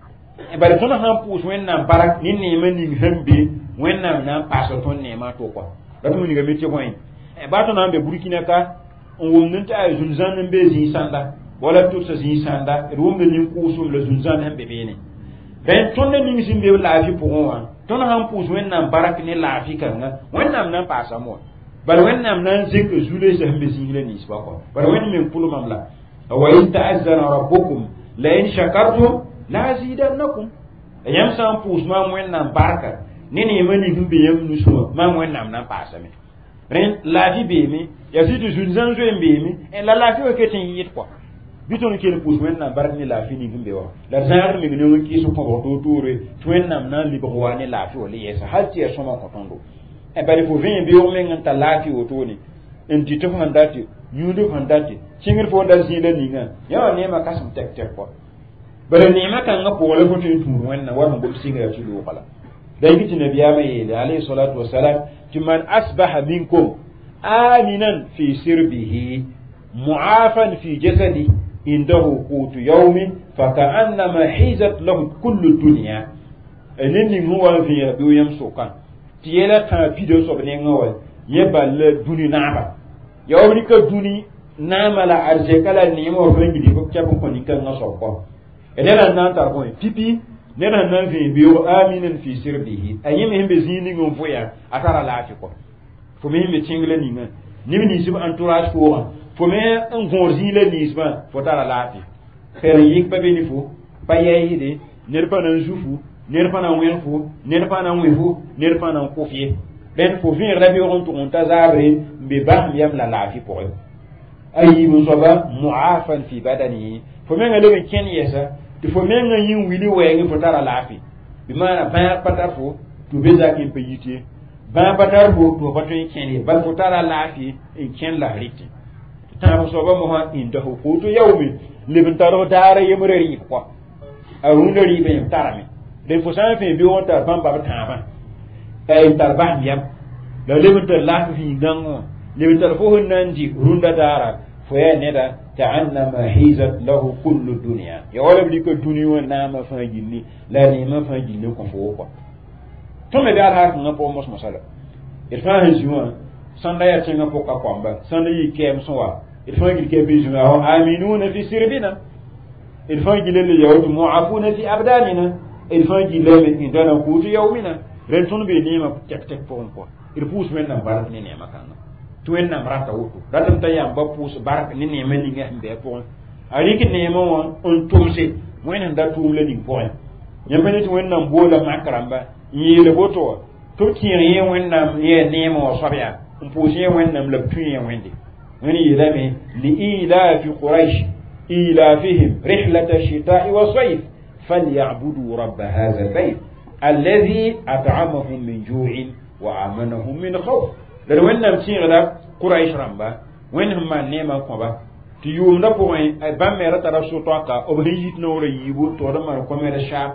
e bari tona han pus wennam barak ni nema ni hambe wennam nan paso ton nema to ko dum ni ga metti ko en e bato nan be burkina ka on wonnun ta ay zunzan be zi sanda wala to sa zi sanda e wonde ni kusum le zunzan hambe be ne ben tonne ni simbe la fi pour on tona han pus wennam barak ni la fi kan wennam nan pasa mo bal wennam nan zikr zule sa hambe zi le ni sba ko bal wen min pulu mamla wa in ta'azzana rabbukum la in shakartum la zidannakum yam san pus ma wennam barka nini mani himbe yam nusuma ma wennam nan pasame ren la di be mi ya si du zunzan zo embe mi en la fi o ketin yit quoi biton ke pus wennam barka ni la fi ni himbe wa la zar mi no ki so ko do toure wennam nan li bo wani la fi o le yesa halti ya soma ko tondo e bari fo vin bi o men ta la fi o toni en ti to handati yudu handati cingir fo dal zile ninga ya ne ma kasum tek tek quoi bare nema kan nga pole ko tin turu wenna war mo singa ya ci do kala dai giti nabiya mai alayhi salatu wassalam man asbaha minkum aminan fi sirbihi mu'afan fi jasadi indahu qutu yawmin fa ka'annama hizat lahu kullu dunya enni huwa fi yam sokan tiela ta pido so bene ngawal yebal duni naba yawri ka duni namala arje kala ni mo fengi di ko chabu ko ni kan ngaso ko edena nan tar ko pipi nena nan fi biyo aminin fi sirbihi ayimi himbe zini ngom foya atara lafi ko fo mi himbe tingle ni ngan ni sib entourage ko fo me en gorzi le nisba fo tara lafi fer yik pa beni fo pa yeyide ner pa nan jufu ner pa nan wenfu ner pa nan wefu ner pa nan kofie ben fo vir la bi on to on tazabre be bam yam la lafi pour ayi musoba muafan fi badani fo me ngale ken yesa ti fo me ngayin wili wengi fo tara lafi bi mana ba patar fo to be zakin pe yiti ba patar fo to pato ken ba fo tara lafi en ken la riti ta musoba mo ha inda hukutu yawmi libin taro dara yemreri ko arunda ri be tarame den fo sa fe bi wonta bamba taba ay tarban yam la libin tar lafi fi gango libin tar fo honanji runda dara fo ya neda ta'annama hizat lahu kullu dunya ya wala bi ko duniya na ma fa jinni la ni ma fa jinni ko fo ko to me da ha ko mos masala il fa hizuma sanda ya tinga ko ka kwamba sanda yi kem so wa il fa gil ke bi juma aminuna fi sirbina il fa gil le yawtu mu'afuna fi abdanina il fa gil le indana kutu yawmina ren tun be ni ma tek tek ko il pousse men na barat ni ne makanga to en na marata wutu ratam tayam ba pousse barak ni ne men ni ngambe ko ari ki ne mo on tumse mo en da tumle ni point nyambani to en na bola makaramba yi le boto to kiri yen wen na ye ne mo sobya on pousse yen wen na le puye wende wani yidame li ila fi quraish ila fihim rihlat ash-shita'i was-sayf falyabudu rabb hadha al-bayt alladhi at'amahum min ju'in wa amanahum min khawf da wannan cin da quraish ramba wannan ma nema ko ba ti yum da point ay ba mera tara so to ka o hijit no re yibu to da mar ko mera sha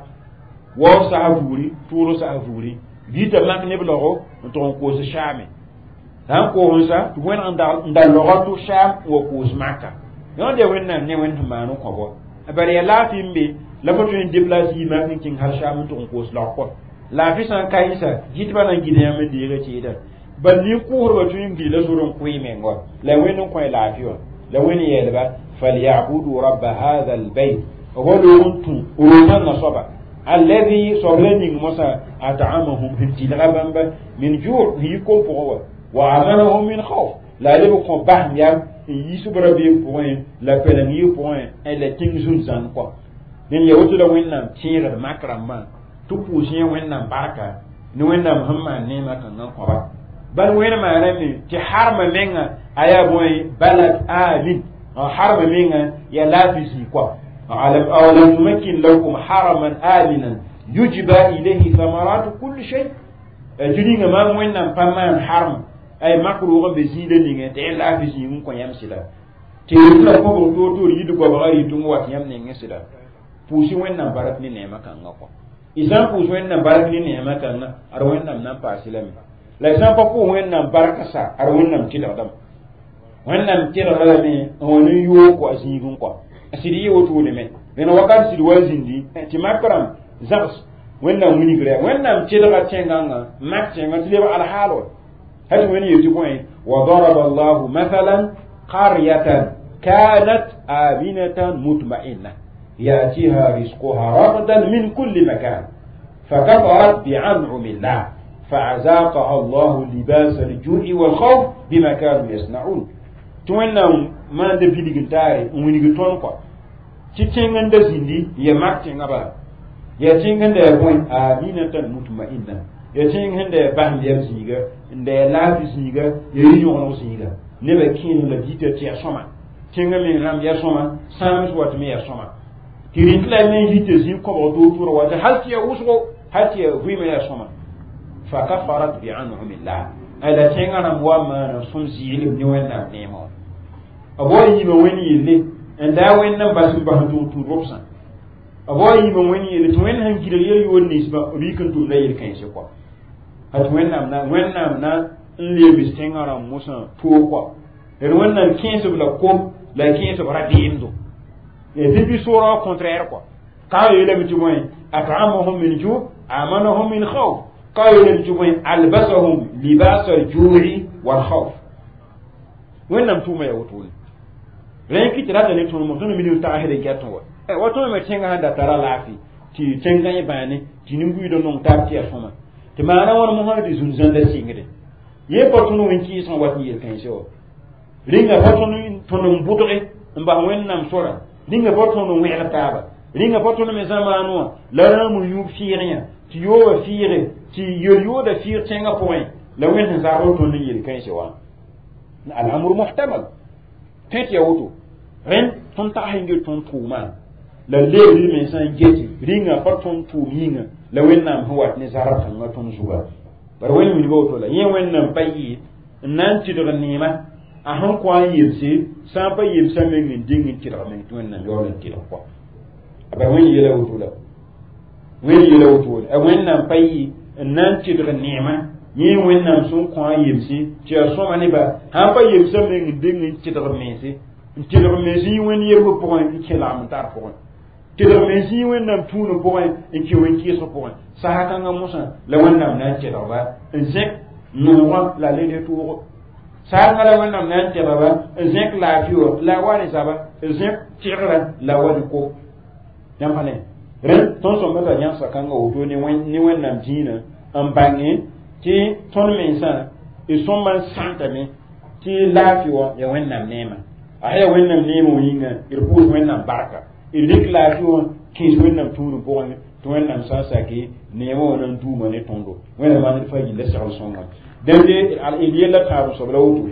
wa sahaburi turu sahaburi dita mak ne blogo to ko se shame dan ko honsa to wen anda logo to sham wo ko smaka no de wannan ne wannan ma no ko bo abare ya lafimbe la ko to déplacer yi ma kin har sham to ko slo ko la fi san kaisa jitba nan gidan me dire ci da ban ni ko horba to yin gila surun ko yi men go la wenin ko lafiyo la weni yelba falyabudu rabb hadha albayt wa kuntu uruna nasaba alladhi sabrani musa at'amahum hintilabamba min ju' hi ko pour wa amanahum min khawf la lebu ko bahn yam yisu brabi point la pelani point et les tingzun zan quoi nin yawtu la wenna tire makrama tu pousse wenna baraka ni wenna muhammad ne maka nan ko ba bal wena ma rami ti harma menga aya boy balad amin harma menga ya lafisi quoi alam awalam numakkin lakum haraman aminan yujba ilayhi thamaratu kulli shay juninga ma wenna paman haram ay makru be zide ninga te lafisi mun ko yam sida te la ko do yidu ko ba ari tum wat yam ne ngesida pusi wenna barak ni ne maka ngako isan pusi wenna barak ni ne maka na ar wenna nan pasilami la isan pa ko wenna baraka sa ar wenna tila dam wenna tila la me woni yo ko asigun ko asiri yo to ne me ina wakan sidi wazindi ti makram zaks wenna muni gre wenna tila ga tenganga mak tenga tile al halo hal woni yiti point wa daraba Allah mathalan qaryatan kanat aminatan mutma'innah يأتيها رزقها رغدا من كل مكان فكفرت بأنعم الله فأذاقها الله لباس الجوع والخوف بما كانوا يصنعون تونا ما ندبي لجنتاري ونيجتون قا تيجين زندي يمكتين أبا يتيجين ده بوين آمينة مطمئنة يتيجين ده بهم يمسيجا ده لا يسيجا يريجون وسيجا نبكين لديته تياسوما تيجين من رام ياسوما سامس واتمي ياسوما kirin la men jite zi ko do turo wata halti ya usgo halti ya vima ya soma fa kafarat bi anhumillah ala tenga na muamma na sumsi ile ni wenna nemo aboy yima weni ile enda wenna basu ba do tu robsan aboy yima weni ile to wenna ngire yeli wonni isba ri kan tum la yel kan se ko hat wenna na nle bi tenga na musa to ko wenna 15 la ko la 15 radindo et depuis sura contraire quoi quand il est mutumoin at'amahum min ju' amanahum min khawf quand il est mutumoin albasahum libas al-ju'i wal khawf wannan tuma ya wuto ne ran ki tira da ne tuma mun min ta ahire ke to wato me tenga handa tara lafi ti tenga ye bane ti ningu do non ta ti afoma ti mana won mo hadi zunzan da singede ye potunu winki son wati ye kan so ringa potunu tõnd n bʋdge n bas wẽnnaam sora ringa pa tõnd n wẽg taaba ringa pa tõnd me zãmaan wã la rãmb n yũub fɩɩg yã tɩ yooba fɩɩge tɩ yel-yooda fɩɩg tẽngã pʋgẽ la wẽnd sẽn zaagr tõnd n yel kãense wã al-amru muhtamal tõe tɩ ya woto rẽnd tõnd tags n get tõnd tʋʋmã la leegri me sã n geti ringa pa tõnd tʋʋm yĩnga la wẽnnaam sẽn wat ne zarb kãngã tõnd zuga bara wẽnd wilga woto la yẽ wẽnnaam pa yɩɩ n na n tɩdg neemã a sẽn kõ n yelse sã n pa yemsã meng n dĩng n tɩdg meng tɩ wẽnnaam yaool n tɩdg kɔ bara wẽnd yela woto la wẽnd yela woto a wẽnnaam pa yɩ n na n tɩdg neemã yẽ wẽnnaam sẽn kõ n yemse tɩ yaa sõma nebã sãn pa yemsã meng n dĩng n tɩdg mense n tɩdg mense yẽ wẽnd yelbã pʋgẽ n kẽ lagm n tar pʋgẽ tɩdg mense yẽ wẽnnaam tũudã pʋgẽ n kẽ wẽn-kɩɩsg pʋgẽ saas-kãngã mosã la wẽnnaam na n tɩdgba n zẽk noogã la led tʋʋg saas-kã la wẽnnaam na n tɩdgba n zẽk laafɩ la wa ne zaba n zẽk tɩgra la wa ne ko yãmb pa ne rẽnd tõnd sõmba t'a yãgsa kãngã woto ne wẽnnaam dĩinã n bãnge tɩ tõnd mensã y sõmba n sãntame tɩ laafɩ wã ya wẽnnaam neemã a ya wẽnnaam neemã wã yĩnga d pʋʋs wẽnnaam barka d dɩk laafɩ wã kẽes wẽnnaam tũudẽ pʋgẽ tɩ wẽnnaam sã n sake neemã wã na n duuma ne tõndo wẽnnaam maan d fa yilla segl sõnga dẽnde d yella tãab soab la woto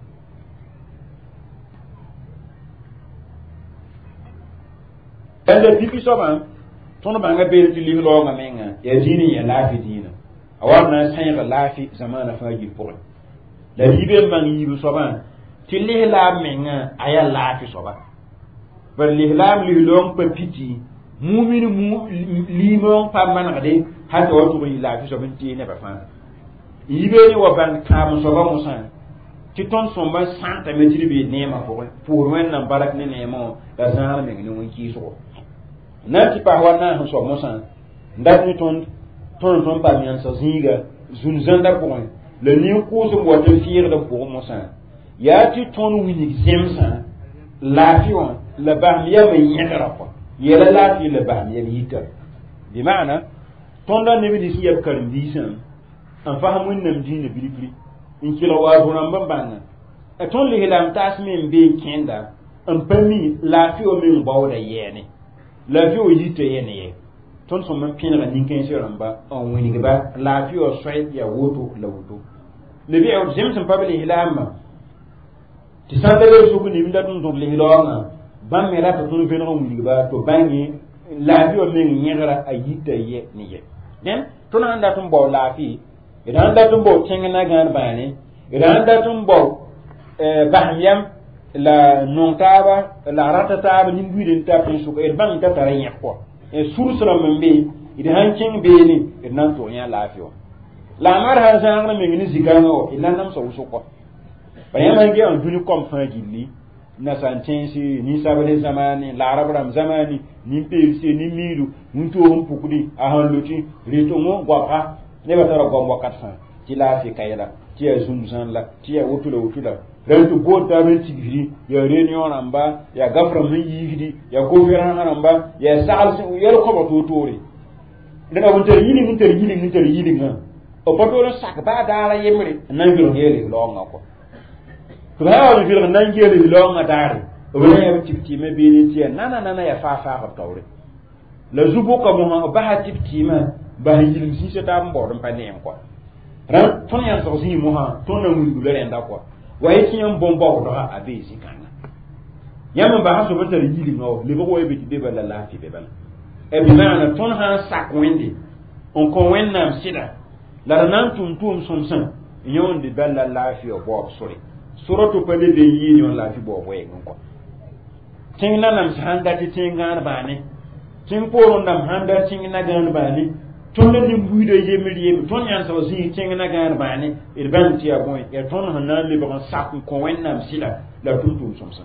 dẽnde pipi soabã tõnd bãnga beel tɩ lislaoongã menga yaa dĩin n ya laafɩ dĩinã a wa na n sãyga laafɩ zamaana fãa gil pʋgẽ la yibe n bãng yiib soabã tɩ lislaam menga a yaa laafɩ soaba bar lislaam lislaoong pa piti mumin liimoong pa manegde hata wa tʋg yɩ laafɩ soab n tee nebã fãa yibe ne wa bãng kãam soaba mosã tɩ tõnd sõmba n sãntame tɩ d bee neemã pʋgẽ pʋʋsd wẽnnaam bark ne neemã wã la zãag meng ne wẽn-kɩɩsgo na n tɩ paas wa naas n soab mosã n dat ne tõnd paam yãnsa zĩiga zũn-zãnda pʋgẽ la nin-kʋʋsem wat n fɩɩgd n pʋgẽ mosã yaa tɩ tõnd wilg zemsã laafɩ wã la basem yam n yẽgra kɔ yɛla laafɩ la basem yam yika bɩ maana tõnda neb nins yab karen-biisã n fasem wẽnnaam dĩinã bilkri n kelg waazʋ rãmb n bãnga tõnd lislaam taas me n bee kẽnda n pa mi laafɩ wã me n baooda yɛɛne laafɩ wã yita yɛne yɛ tõnd sõm n pẽnega nin-kãense rãmba n wilgba laafɩ wã soɛ yaa woto la woto la bɩ zems n pa b lislaambã tɩ sã n ta leb sʋk nim dat n zõd lislaoongã bãmb me rata tõnd vẽneg n wilgba tɩ bãnge laafɩ wã meng yẽgra a yita yɛ ne yɛ dẽn tõnd sãn dat n bao laafɩ d sãn dat n bao tẽng na gãad bãane d sãn dat n bao basem yam la nong taaba la rata taaba nin-buiid n ta pẽ sʋka d bãng t'a tara yẽk kɔ surs rãmb n be d sãn kẽng beene d na n tʋg yã laafɩ wã la a mar sãn zãagr meng ne zĩ-kãngã wã d na n namsa wʋsg kɔ pa yãmb sãn ges n dũni kom fãa gilli nasan-tẽense ninsabd zamaane laarab rãmb zamaane nin-peelse nin-miidu wĩntoog n pukdi a sãn loti rɩtg goabga nebã tara goam wakat fãa tɩ laafɩ ka yɛla tɩ yaa zũm-zãn la tɩ yaa woto la woto la rãmb tɩ bood taab n tigsdi yaa réunion rãmba yaa gaf rãmb n yiisdi yaa conférence rãmba yaa sagl yɛl-kõbã toor-toore dẽnga bn tar yiling n tar yiling n tar yilingã b pa toor n sak baa daara yembre n na n vɩlg yeele laoongã kɔ tɩ b sã wa n vɩlg n na n yeele laoongã daare b na yaa b tɩb-tɩɩmã beene tɩ yaa nana yaa faa-faagb taoore la zu-bʋka mosã b basa tɩb-tɩɩmã bas yilm sĩsã taab n baood n pa neem kɔ rãmb tõnd yãnsg zĩig mosã tõnd na wilgu la rẽnda kɔ wa y tɩ yãmb bõn-baoodga a bee zĩ-kãngã yãmb n basa sob n tar yilingã wa lebg wa be tɩ be bala laafɩ be bala bɩ maana tõnd sã n sak wẽnde n kõ wẽnnaam sɩda la d na n tʋm sõmsã n yõonde bala laafɩ wa baoob sore sora to pa le be n yɩɩn yõ laafɩ baoob wɛɛngẽ kɔ tẽng nanam sãn dat tɩ tẽng gãad bãane tẽng poorẽ dãmb sãn dat tẽng na gãad bãane tõnd la nin-buiidã yembr yem tõnd yãnsg zĩig tẽng na gãad bãane d bãng tɩ yaa bõe yaa tõnd sẽn na n lebg n sak n kõ wẽnnaam sɩda la tʋm sõmsã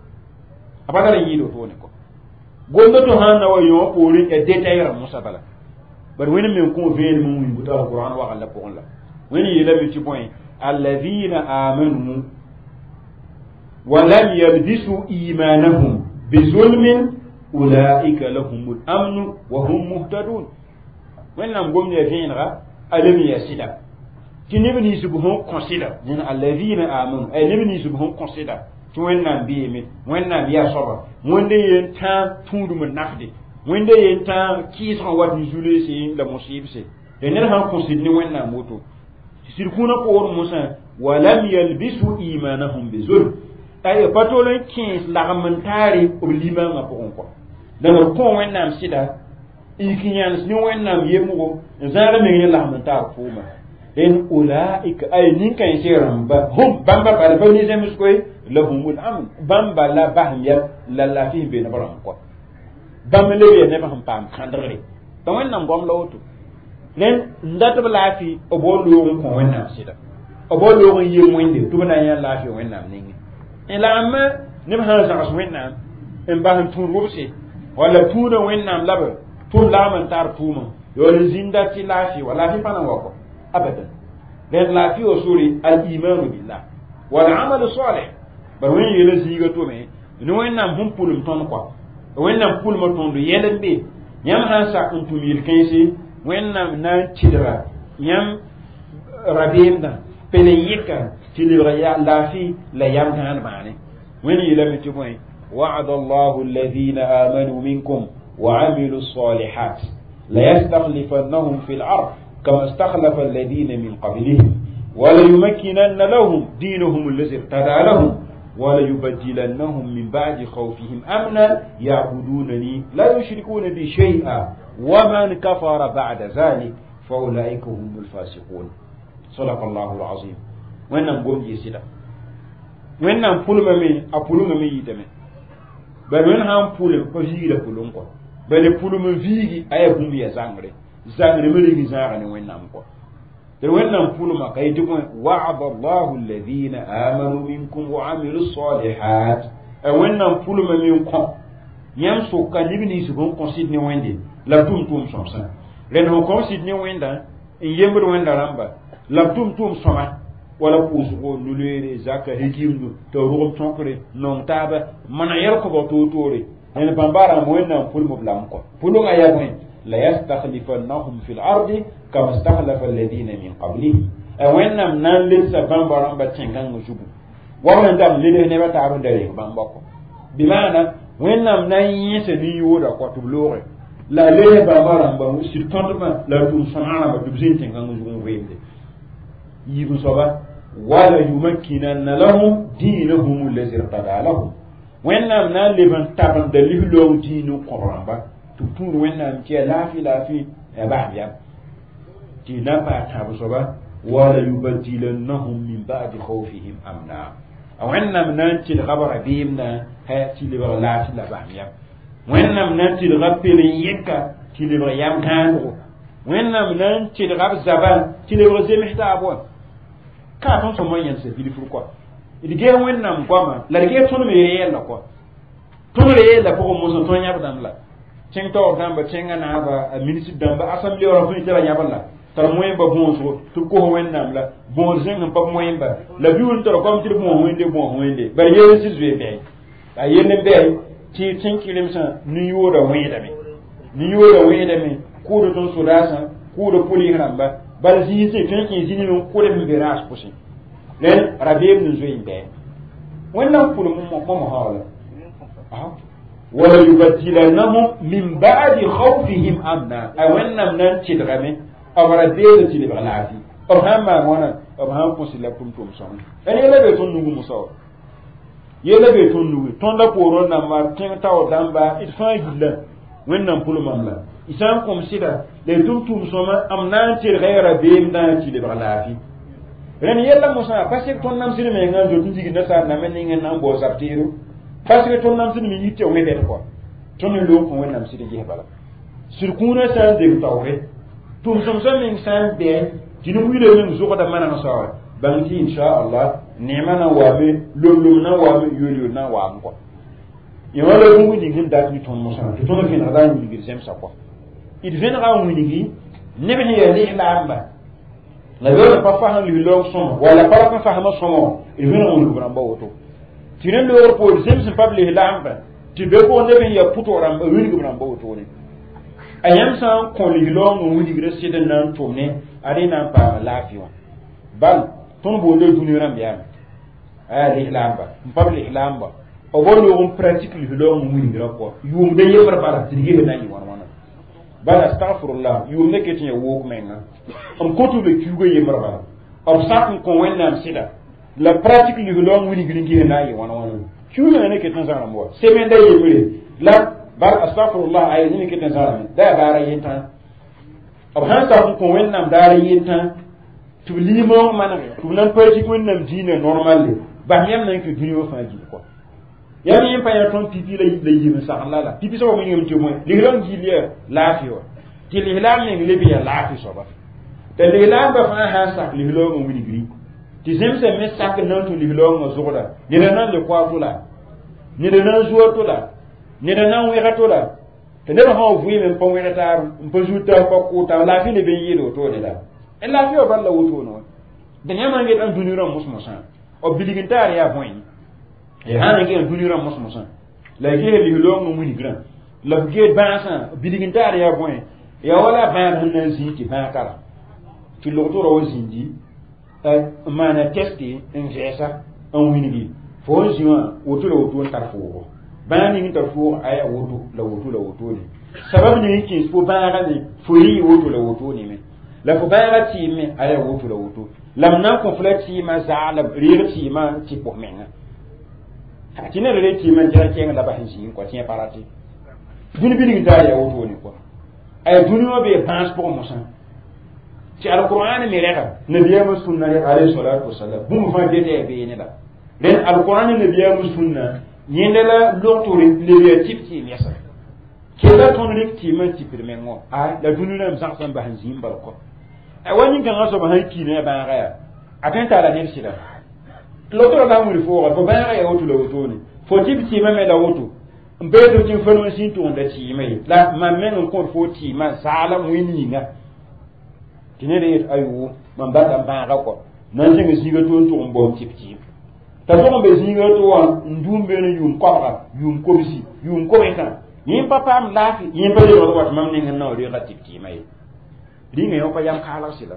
a pa tara yɩɩd wotone kɔ gomda to sãn na wa yõ poorẽ yaa détail rãmb mosã bala bad wẽnd me n kõ vẽenem n wingu t'a alqur'an wagl la pʋgẽ la wẽnd yeelame tɩ bõe alladina amanu ولم يلبسوا إيمانهم بظلم أولئك لهم الأمن وهم مهتدون وين نام قوم يفينغا ألم يسيدا تنبني سبهم كونسيدا من الذين آمنوا ألم يسبهم كونسيدا ti wẽnnaam beeme wẽnnaam yaa soaba wẽnde yen tã tũudum n nafde wẽnde yen tã kɩɩsgã wat n zulese la mosɩɩbse la ned sãn kõ sɩd ne wẽnnaam woto tɩ sɩd-kũunã pʋgr mosã walam yalbisu imanahum bizulm ay pa tol n kẽes lagm n taare b limaangã pʋgẽ kɔ la b kõ wẽnnaam sɩda n kɩ yãns ne wẽnnaam yemgo n zãag meng ne lagm n taar pʋʋma en ulaika ay nin-kãensẽ rãmba hum bãmba bala pa ne zems koe lahumul amn bãmba la basem ya la laafɩ sẽn be neb rãmb kɔ bãmb le bee neb sẽn paam kãndgre t'a wẽnnaam gom la woto nen n dat b laafɩ b wa loog n kõ wẽnnaam sɩda b wa loog n yem wẽnde tɩ b na n yã laafɩ wẽnnaam nengẽ n lagm neb sãn zags wẽnnaam n bas n tũud wʋbse wala tũudã wẽnnaam la b tʋm lagm n tar tʋʋmã yaool n zĩnda tɩ laafɩ wa laafɩ pa na wa kɔ abadan rẽd laafɩ wa sore al-imanu billah wal-amalu salih bar wẽn yeela zĩiga tome ne wẽnnaam sẽn pʋlem tõnd kɔ wẽnnaam pʋlmã tõnd yɛl n be yãmb sãn sak n tʋm yel-kãense wẽnnaam na n tɩdga yãmb rabeemdã pele yɩka tɩ lebga laafɩ la yam gãan maane wẽn yeelame tɩ bõe وعد الله الذين آمنوا منكم وعملوا الصالحات ليستخلفنهم في الأرض كما استخلف الذين من قبلهم وليمكنن لهم دينهم الذي ارتدى لهم وليبدلنهم من بعد خوفهم أمنا يعبدونني لا يشركون بي شيئا ومن كفر بعد ذلك فأولئك هم الفاسقون صدق الله العظيم وإنهم قوم يسيدا وإنهم أقولوا من يتمن بل وإنهم قولوا فجيلا قولوا بل قولوا فيجي أيهم يزangre ملي زangre وإنهم قولوا te wẽnnaam pʋlma ka yetɩ bõe wa'ada allahu alladhina amanu minkum wa amilu salihat wẽnnaam pʋlma min kõ yãmb soka neb nins bõn kõ sɩd ne wẽnde la b tʋm sõmsã rẽnd sẽn kõ sɩd ne wẽndã n yembd wẽnda rãmba la b tʋm sõma wala pʋʋsgo nuleere zaka hikimdu t'a rʋgm tõkre nong taaba mana yɛlkbg toor-toore rẽnd bãmba rãmb wẽnnaam pʋlm b lam kɔ pʋlgã yaa bõe la yastakhlifannahum fi l-ardi kama stakhlafa alladhina min qablihim wẽnnaam na n lebsa bãmba rãmba tẽngãngã zugu wamn dam leds nebã taab n da rek bãmba kɔ bimaana wẽnnaam na n yẽsa nin-yooda kɔ tɩ b looge la a les bãmba rãmba sɩd tõndmã la tʋʋm sõma rãmba tɩ b zĩn tẽngãngã zugu n weemde yiib n soaba wala yumakkinanna lahum diinahum allazi irtada lahum wẽnnaam na n leb n tab n da lislong diin n kõb rãmba tɩ b tũud wẽnnaam tɩ yaa laafɩ basb yam tɩ na n paa tãab soaba wala yubadilannahum min ba'di khawfihim amna wẽnnaam na n tɩlga b rabeemdã tɩ lebg laafɩ la basb yam wẽnnaam na n tɩlga pel n yɩka tɩ lebg yam gãanego wẽnnaam na n tɩlga b zaba tɩ lebg zems taab wa ka tõnd sõma yẽnsa bilfr kɔ d ges wẽnnaam goamã la d ges tõnd me yɛɛla kɔ tõnd re yeela pʋgẽ mosã tõnd yãb dãmb la tẽng taoor dãmba tẽngã naaba a minisd dãmba assemblée wã fõe tɩ la yãbl la tara moẽmba bõosgo tɩ b kos wẽnnaam la bõos zẽng n pa moẽmba la biuur n tara goam tɩ d bõos wẽnde bara yeel sɩd zoe bɩ a yell n bɩ tɩ tẽng kɩremsã nin-yooda wẽedame kʋʋd tõnd sodaasã kʋʋd pʋlɩs rãmba bala zĩise tõe kẽ zĩni n kʋdem n be raas pʋsẽ rẽnd rabeem n zoe n bɩ wẽnnaam pʋlm mosã wala wala yubadilannahum min ba'di khawfihim amna wẽnnaam na n tɩdgame b rabeega tɩ lebg laafɩ b sãn maan wãna b sãn kõsɩ la tʋm sõme yela be tõnd nugu mosã wa yela be tõnd nugu tõnda poorẽ namba tẽng taoor dãmba d fãa gilla wẽnnaam pʋlmam la y sã n kõm sɩda la y tʋm sõma m na n tɩdga y rabeemdã tɩ lebg laafɩ rẽnd yella mosã pa sek tõnd namsd mengã n zot n zig nasaarnamẽ ning n na n baoosab teero parce que tõnd namsd me yit tɩ wẽbɛd kɔ tõnd n loog kõ wẽnnaam sɩd ges bala sɩd-kũunã sã n deg taoore tʋm sõmsã meng sã n bɩ tɩ nin-wɩɩla meng zʋgda maneg saoa bãng tɩ inshaallah neemã na n waame lom na n waame yool na n waam kɔ yẽ wã la bũmb ning sẽn dat ne tõnd mosã tɩ tõnd vẽnegda n wilgd zemsã kɔ d vẽnega n wilgi neb sẽn yaa lislaamba la beoolã pa fasn lislaoog sõma wala pa rak n fasmã sõma d vẽneg n wilg rãmba woto tɩ rẽ loogr poor zems sẽn pa b lislaamba tɩ be pʋgẽ neb n yaa pʋtg rãmba wilgb rãmba wotone a yãmb sã n kõ lislaoong n wilgrã sɩd n na n tʋmne a rẽ na n paama laafɩ wã bal tõnd boonda dũni rãmb yaame l'ihlamba mpab l'ihlamba o bolo on pratique l'ihlong mu ngira ko yum de yebar bara tirige na yi wana bala astaghfirullah yum ne ketin wo ko menga am kotu be kugo yebar bara am sakun ko wennam sida la pratique l'ihlong mu ngira na yi wana kugo ne ketin zara mo semen de yebre la bar astaghfirullah ay ni ketin zara da bara yenta ab han sakun ko wennam dara yenta tu limo manare tu nan pratique wennam dine normalement ba yam nan ke duniyo fa ji ko yani yin paya ton pipi la yi sa Allah la pipi so mo ngam ci moy li ron ji liya lafiyo ti li hilam ne le biya lafi so ba te li hilam ba fa ha sa li hilo mo wini gri ti zem se mes sak nan to li hilo mo zoda ni da nan le kwa to la ni da nan zuwa to la ni da nan wi to la te ne ba ha vuyi men pon wi ta mpo juta ko ta la fi le be yelo to de la e lafiyo ba la wuto no de nyama ngi dan duniyo mo san o biligintari ya boy e hana ngi dunira mosmosan la ge li lo mo muni gran la ge bansa biligintari ya boy ya wala ban hanan zinti ban kala ti lo to ro zinji mana testi en jesa on winigi fo jiwa woto lo to tarfo ban ni tarfo aya woto la woto ni sababu ni ki fo ban ga ni fo yi woto la woto ni me la fo ban ga ti me aya woto la woto lam na conflicti ma zaala rirti ma ti po menga hatina rirti ma jara kenga la bahinji ko tiens parati duni bidin da ya woto ni ko ay duni o be transport mo san ci alquran mi reka nabiya mu sunna ya alayhi salatu wassalam bu mu fa gete be ni la den alquran nabiya mu sunna yende la loktori le tipti yesa kela ton rikti ma ti permengo ay la duni na msan san bahinji mbal ko wani kan aso ba hanki ne ba ga atenta la den sida lotoro la mu fo ko ba ga ya wotu la wotu ni fo ti ma me la wotu mbe do tin fa no sin to nda ti mai la ma men ko fo ti ma sala mu ni nga tinere ayu man ba ga ko nan je ngi ga to mbo ti ta so mbe singa to wa ndumbe no yum ko ga yum ko bisi yum ko eta yin papa am lafi yin pa yo wat mam ni ngana o ri ga ti mai dinga yo pa yam khala sila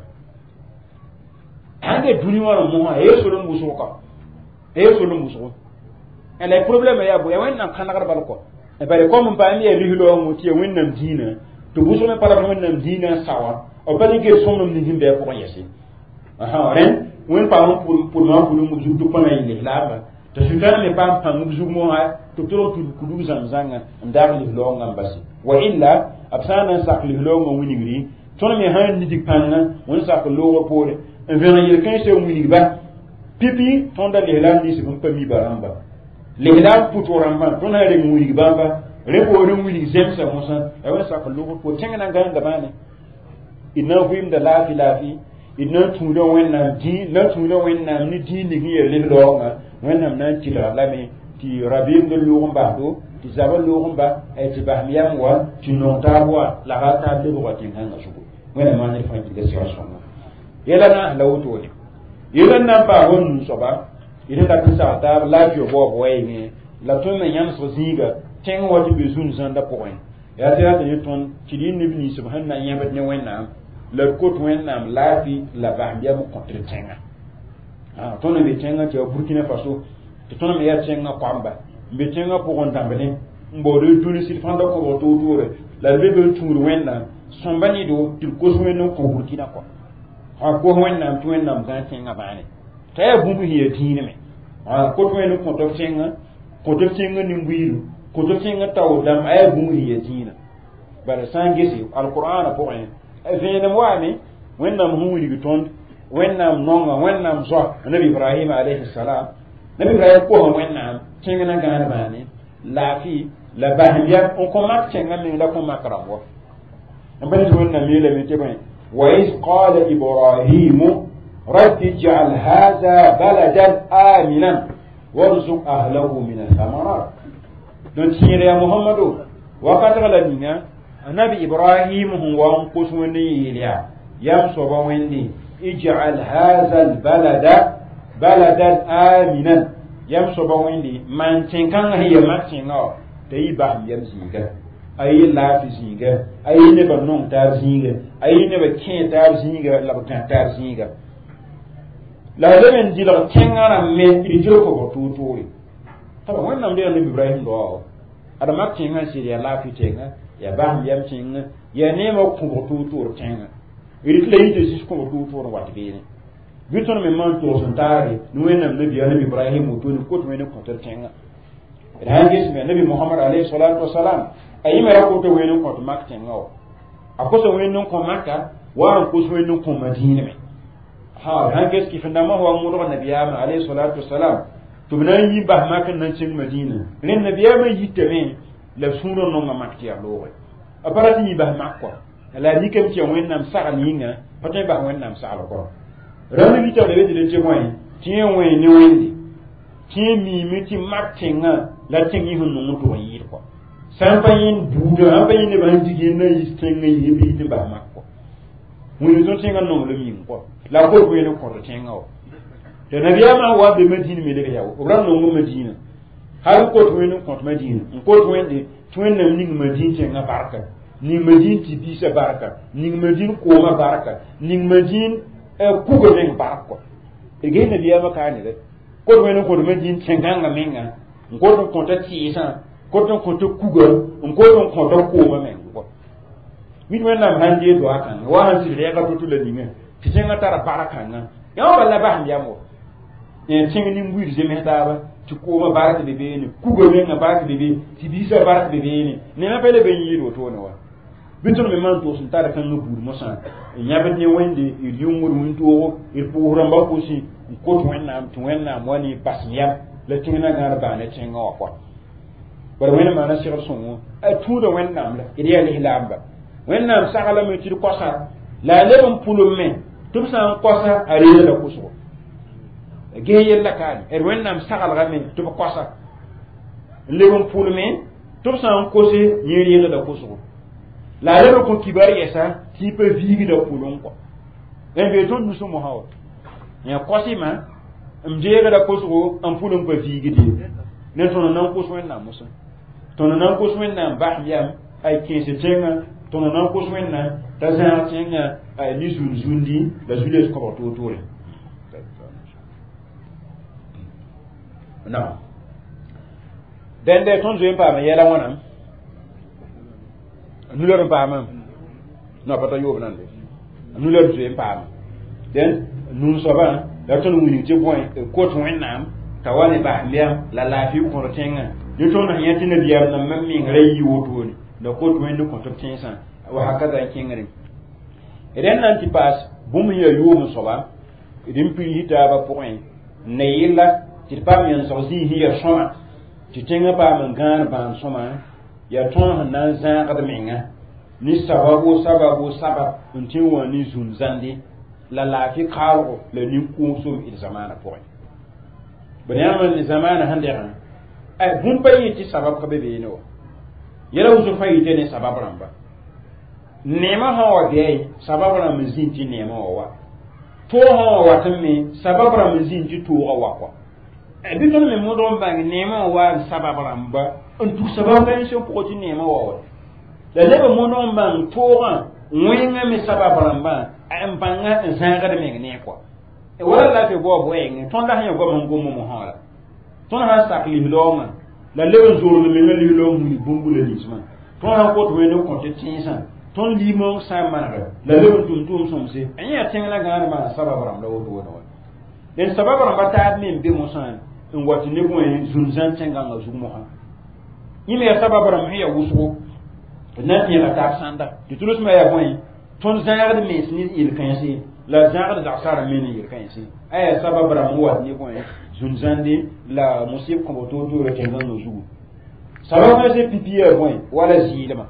ande duni wala mo ha e so lo muso ka e so lo muso ele problème ya bu e wen nan khana bal ko e bare ko mun pa mi e lihilo mo ti e wen nam dina to buso me para wen nam dina sawa o bali ge so nam ni himbe ko yesi aha ren wen pa on pour ma pour mu ju to pa na ile la ba to su kana me pa pa mu ju mo ha to to ku zamzanga ndar lihilo ngam basi wa illa absana sak lihilo mo winigri ton me han ni dikpanna won sa ko lowo pore en vena yel kan se wuni ba pipi ton da lelan ni se ko mi baramba lelan putoramba ton ha re wuni ba re ko re wuni zemsa musa e won sa ko lowo po tengana ganda bane ina vim da lafi ina tudo wenna di na tudo wenna ni di ni yel longa wenna nan ti la me ti rabim de lomba do ti zabal lomba e ti bahmiyam wa ti nota wa la hata de ko tin hanga suko wala ma ne fanki da situation yela na lawto ne yela na ba won so ba ida da kusa ta lafiyo bo boye ne la to men yan so zinga ten wati be zun zanda point ya ta ta ne ton tidin ne bi subhanna yabat ne wenna la ko to wenna lafi la ba biya mu contre tenga ton ne be tenga ti Burkina Faso to ton me ya tenga kwamba be tenga pour on tambene mbo de tunisi fanda ko to toure la be be tour wenna sombani do til ko so no ko Burkina ko ha ko wenna to wenna ga tenga bane tay bundu hiya tine me ko to wenna ko to tenga ni ngwiru ko to tenga taw dam ay bundu hiya tine bara sangesi alquran ko en vene mwani wenna mu wuli ton wenna nonga wenna zo nabi Ibrahim alayhi salam nabi Ibrahim ko wenna tenga na ga bane lafi la bahliya on ko mak tenga ni la ko makrabo ambali wonna mele me tebe wa is qala ibrahim rabbi ij'al hadha baladan aminan warzuq ahlihi min ath-thamarat don tire ya muhammadu wa qatala dinga nabi ibrahim huwa ko sunni iliya yam so ba wenni ij'al hadha al-balada baladan aminan yam so ba wenni man tinkan hiya matinga tayi ba yam zinga ayi lafi zinga ayi ne ba non ta zinga ayi ne ba kin ta zinga la ba ta zinga la lemen dilo tengara me idiro ko tuturi taba wannan da Nabi Ibrahim do ada makin han siriya lafi tenga ya ba yam tinga ya nema ko tutur tenga irit lay de sis ko tutur wat bene biton me man to santare nuena Nabi Ibrahim to ni ko to ne ko tenga hadis me Nabi Muhammad alayhi salatu wasalam ayi mera ko to wenu ko to maktenga o akoso wenu ko makka wa ko so wenu ko madina me ha hadis ki fanda ma huwa muru nabiyama alayhi salatu wasalam to binan yi ba makan nan cin madina len nabiyama yitame la suno no ma makti ya lo aparati yi ba makko la dikam ci wennam sagal yinga patay ba wennam sagal ko ran ni taw de de ci moy ci wen ni wendi ci mi miti maktenga la tingi hun no to yi ko sampayin budo ampayin ne ban jige na yistenga yibi de ba makko mun zo tinga no le mi ko la ko ko ne ko tinga o de nabiyama wa be madina me de yawo ran no madina har ko to ne ko madina ko to wende to ne ni madina tinga barka ni madina ti bi sa barka ni madina ko ma barka ni madina ku go ne barka e ge nabiyama ka ne de ko to ne ko madina tinga nga menga ko to ko ta ti sa ko to ko to ku go ko to ko to ko ma men ko min wena hande do akan wa han si de ka to le ni me tinga tara baraka nga ya wala ba han yamo tinga ni ngwiri je meta ba ti ko ma baraka de be ni ku go men na baraka de be ti bi sa baraka de be ni ne na pele be yiro to no wa bitun me man to sun tara kan no buru mo san nya be ni wende il yumur mun to il pour ramba ko si ko to wenna wani basiyam la tinga ga ba ne tinga wa ko bar wena ma na shigar sun a tu da wenna la idiya ni hilamba wenna sagala me ti ko sa la lebon pulum me tum san ko sa ari da kuso ge yella kan wenna sagal ga me tu ko sa lebon pulum me tum san ko se yeri da kuso la lebon ko kibari esa ti pe vigi da pulum ko en be ton musu mo hawo ya ko si ma mjega da kuso an pulum ko vigi di ne ton nan kuso wenna musu ton nan kuso wenna bahyam ay kinse tenga ton nan kuso wenna ta za tenga ay ni zundi la zules ko to tore na den de ton zo pa me yela wona nu le pa ma no pata yob nan de nu le zo pa den nu so ba da ton wuni te point ko to wenna tawale ba liam la lafi ko tenga ni ton na yati na diam na mammi ngai woto ni da ko to wenna ko to tensa wa hakaza kingare idan nan ti pass bum ya yomu soba idan pi hita ba point ne yilla ti pam yan so zi hiya soma ti tenga ba man gan ban soma ya ton nan zan kad menga ni sabab untin wani zunzandi la lafi qawo le ni kusum il zamana point banyaman ni zamana hande ran ay bum bayi ti sabab ka bebe no yela uzu fayite ne sabab ramba nema hawa gay sababra mzinti nema wa to hawa watame sababra mzinti to wa kwa e bi ton me modon bang nema wa sababra mba ontu sababra nso ko ti nema wa la lebe modon bang to ha wenga me sababra mba am banga zanga de me ne kwa e wala la fe bo en ton da hanya go mo hala ton ha sakli biloma la lebe zoro me ngali lo mu bumbule nisma ton ha ko to we no ko ti tinsa ton limon samara la lebon tum somse anya tengla gaana ma sababaram la wodo wodo den sababaram bata min be musan in wati ne ko en zunzan tenga nga zumo ha yime ya sababaram hiya wusu na ti la ta sanda di tulus ma ya boy ton zaar de mes ni il kansi la zaar da sara min il kansi ay sababaram wat ni ko en zunzan di la musib ko to to re tenga no zugo sababaram se pipier boy wala zilama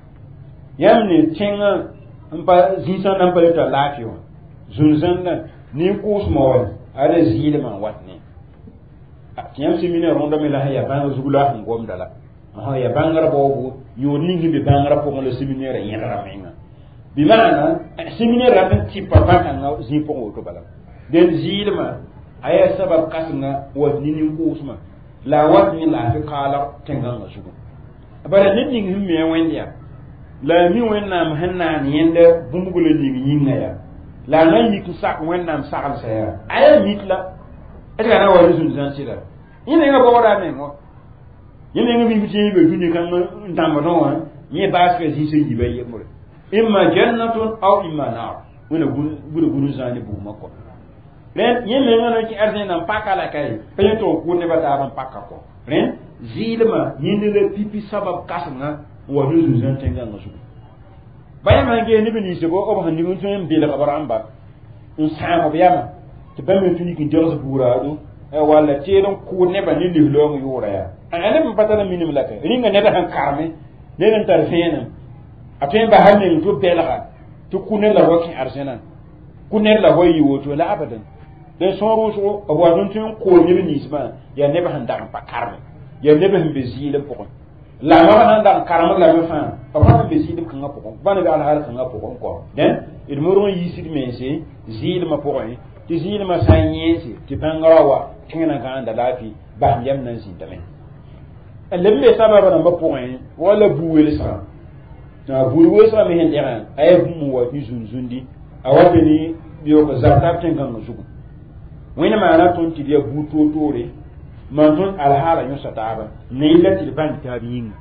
yamne tenga mpa zinsan nan pale ta lafiyo zunzan nan ni kus mawal ada zilma watne tiyam simine ronda me la ya banga zugula ngom dala aha ya bangara bobu yoni ngi be bangara ko mo le seminaire yara menga bi mana seminaire rabin ti papa kan na zipo ko to bala den zilma aya sabab kasna watni ni kusma la watni la fi qala tenga ngasugo bara nit ngi me wendia la mi wenna ma hanna ni yende bumugule ni yinga ya la na yik sak wẽnnaam sagl sɛɛra a yaa mit la d ga na wa zũn zãn sɩda yẽ nenga baooda meng wa yẽ nenga bɩ tɩ be dũni kãng n dãmbd wã yẽ baaskã zĩisa yiba yembre imma jannatun aw imma nar wẽna buda gũnu zãane buumã kɔ rẽnd yẽ menga na kẽ arzẽnã n paka la kaye pa yẽ tʋg kʋʋr nebã taab n paka kɔ rẽnd zɩɩlmã yẽnd la pipi sabab kãsengã n wa ne zũn zãn tẽngãngã zugu ba yãmb sãn gee neb ninsb b sẽn ning n tõe n belgb rãmba n sãamb yama tɩ bãmb me tũ nik n degs buuraado walla teed n kʋʋd nebã ne lislaoong yʋʋra yaa a neb n pa tara minim laka rĩnga ned sẽn karme ned n tar vẽenem a tõe n basa meng tɩ belga tɩ kʋ ned la wa kẽ arzẽnã kʋ ned la wa yɩ woto la abadan den sõor wʋsgo b wat n tõe n kool neb ninsbã yaa neb sẽn dag n pa karme yaa neb sẽn be zɩɩlm pʋgẽ la ma sãn dag n karemd lame fãa b sãn be zɩɩlm kãngã pʋgẽ bãne be alhaal kãngã pʋgẽ kɔ dẽn d morg n yiisd mense zɩɩlmã pʋgẽ tɩ zɩɩlmã sã n yẽense tɩ bãnga wa wa kẽng na gãanda laafɩ bas yam na n zĩndame leb me sababa rãmbã pʋgẽ wala bu-welsgã bu-welsgã me sẽn dẽgã a yaa bũmb wa tɩ zũn-zũndi a wa be ne beoog zab-tab tẽn-gãngã zugu wẽnd maana tõnd tɩ d yaa bu-toor-toore man tõnd alhaala yõsa taaba ne la tɩ d bãng taab yĩnga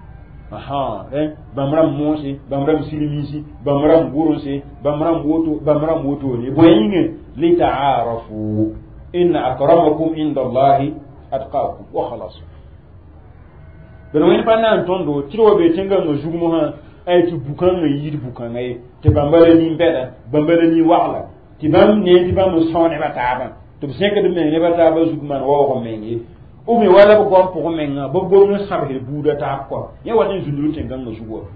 bãmb rãmb moose bãmb rãmb silmiisi bãmb rãmb wʋrnse bãmb rãmb wotone bõe yĩnga litaarafu inna akramakum inda allahi atqakum wa khalas bẽn wẽnd pa na n tõndo tɩ d wa be tẽngãngã zugmsã ay tɩ bukãngã yɩɩd bukãngã ye tɩ bãmba la nin-bɛda bãmba la nin-wagla tɩ bãmb ne tɩ bãmb n são nebã taabã tɩ b sẽkd meng nebã taabã zug maan waoog meng ye b me wala b goam pʋgẽ menga b gomd n sãbsd buudã taab kɔ yẽ wat n zũndr tẽngãngã zug wa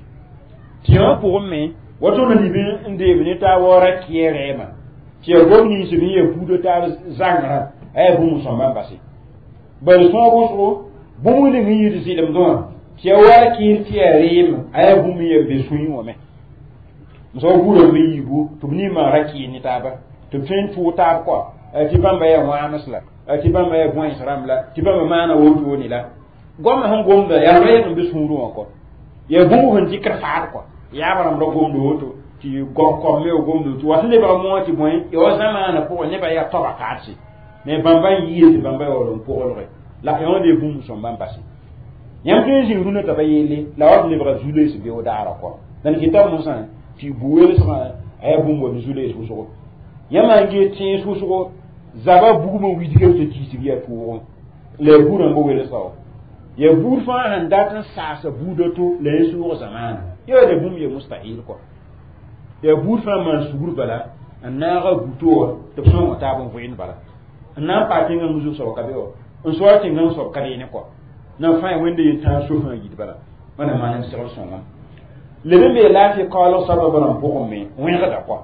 tɩ yã pʋgẽ me wa tõnd lib n deeb ne taa waoora kɩɛ rɛɛmã tɩ yaa gom nins b n yaa buudã taab zãngrã a yaa bũmb sõm bãmb base bal sõog wʋsgo bũmb ning n yɩɩd zɩlemdẽ wã tɩ ya wa kɩɩr tɩ yaa reem a yaa bũmb yaa be sũi wã me mosã buudã me yiibu tɩ b nin-maara kɩɩr ne taaba tɩ b tõe n tʋʋg taab kɔ tɩ bãmba yaa wãanes la tɩ bãmba yaa bões rãmb la tɩ bãmba maana wotoone la gomã sẽn gomda yaa rɛɛg n be sũurẽ wã kɔ yaa bũmb sẽn dɩkr faad kɔ yaab rãmb ra gomda woto tɩ kom me wa gomda tɩ wa sẽn lebga moã tɩ bõe ya wa zãmaanã pʋgẽ nebã yaa toaba kaadse me bãmba n yɩɩ tɩ bãmba yaool n pʋglge la yõ de bũmb sõm bãmb base yãmb tõe n zĩig rũnã t'a pa yeelle la wa tɩ lebga zu-lees beo daarã kɔ dãn kɩta mosã tɩ bu-welsgã a yaa bũmb wa ne zu-lees wʋsgo yãmã n gee tẽes wʋsgo zaba bugumã widgã t'a kiisg yaa tʋʋgẽ la yaa buudã n ba welsga wa yaa buud fãa sẽn dat n saasa buudã to la yẽ sʋʋg zamaana yaa la bũmb ya mustahil kɔ yaa buud fãa maan sugr bala n naaga buto wã tɩ b sõnga taab n vẽen bala n na n paa tẽngãng zug soab ka be wa n soa tẽngãng soab ka deene kɔ na fãa wẽnda yen tãag so fãa yit bala wãna maan n segl sõngã leb n bee laafɩ kaoolg sababa rãmb pʋgẽ me wẽgda kɔ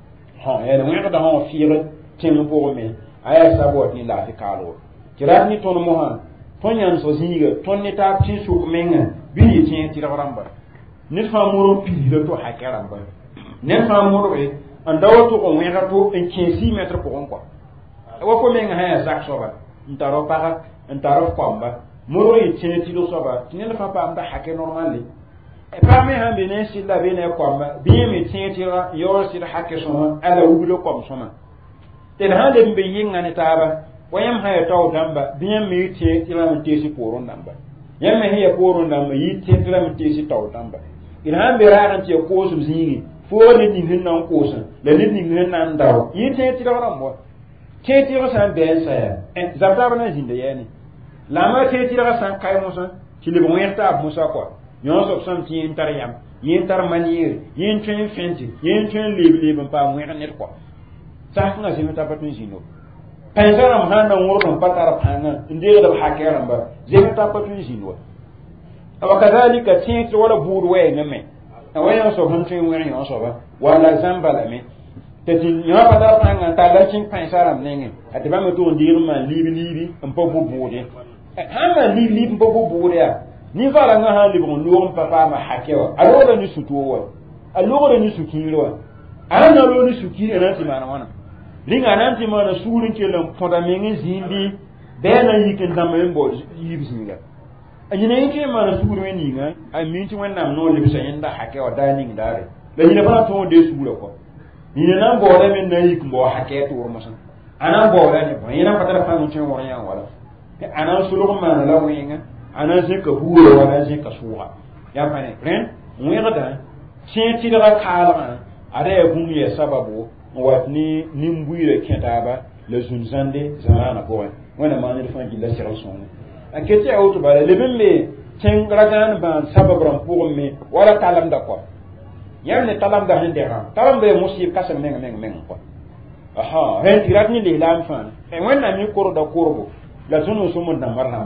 yaa wẽgda sã wã fɩɩg tẽng pʋgẽ me a yaa sab wa tɩ ne laafɩ kaalgo tɩ rat ne tõnd mosã tõnd yãnsg zĩiga tõnd ne taab tẽ sʋk menga bɩ yɩ tẽ tɩrg rãmba ned fãa mor n pilsda to hakɛ rãmba ned fãa modge n da wa tʋg n wẽga to n kẽ 6 mètre pʋgẽ kɔ wa fo menga sã yaa zak soaba n tar f paga n tar f kɔmba modg yɩ tẽ tɩlg soaba tɩ ned fãa paamda hakɛ normal pa me sãn be ne n sɩdla be ne a kɔmba bɩ yẽ me tẽ tɩrga n yaool sɩd hakɛ sõma ala wugla kɔm sõma tɩ d sãn leb n be yɩnga ne taaba wa yãmb sã ya tao dãmba bɩ yãmb me yɩ tẽ tɩ rãmb n teesi poorẽ dãmba yãmb me sẽn ya poorẽ dãmba yɩ tẽ tɩ rãmb n teesi tao dãmba d sãn be raag n tɩ ya koosb zĩige fo ned ning sẽn na n koosã la ned ning sẽn na n dao yɩ tẽ tɩrg rãmb wa tẽ tɩrg sã n bɩ n sa yaa zab-taab na n zĩnda yɛɛne la ma tẽ tɩrgã sã n kae mosã tɩ leb wẽg taab mosã kɔa yõ soab sõm tɩ yẽ tar yam yẽ tar maneere yẽ tõe n fẽnte yẽ tõe n leeb n paam wẽg ned kɔa sakẽngã zems t'a pa tõe n zĩndo pãensa rãmb sãn na wõrd n pa tar pãngã n deegd b hakɛ rãmba zems t'a pa tõe n zĩnd wa wa kadhalika tẽ tɩ wala buud wɛɛngã me wa yõ soab sẽn tõe n wẽg yõ soaba wala zãmba lame tɩ tɩ yõ pa tar pãngã n tar la kẽng pãensa rãmb nengẽ a tɩ bãmb tʋg n deeg n maan liib-liibi n pa bu-buudẽ sãn maan liib-liib n pa bu-buud yaa nin-valangã sã n lebg n loog n pa paama hakɛ wa a loogda ne sũ-toog wa a loogda ne sũ-kiir wa a na na loog ne sũ-kiir a na n tɩ maan wãna rĩnga a na n tɩ maana suur n kell n põda meng n zĩindi bɛɛ na yik n dãmb n bao yiib zĩiga a yĩna yẽ tɩ maana suur me ninga a min tɩ wẽnnaam noog lebsa yẽnda hakɛ wa daa ning daare la yĩna fãa tõog dee suura kɔ ni nan bo da min na yik bo haket wor masan anan bo da ne bo yana fatara fa mun tin wor yan wala anan suluk man la winga anan se ka huuro wala se ka suwa ya fa ne ren mu ya da sin ti da kala ada ya bum ya sababu wat ni nimbuire ketaba le zunzande zamana ko wana ma ne fa gilla siral son akete auto bala le bimbe tin gragan ban sababran pour me wala talam da ko yani talam da hande ha talam be musib kasam men ko aha ren tirat ni le lam fan e wanna mi koro da korbo la sunu sumun da marna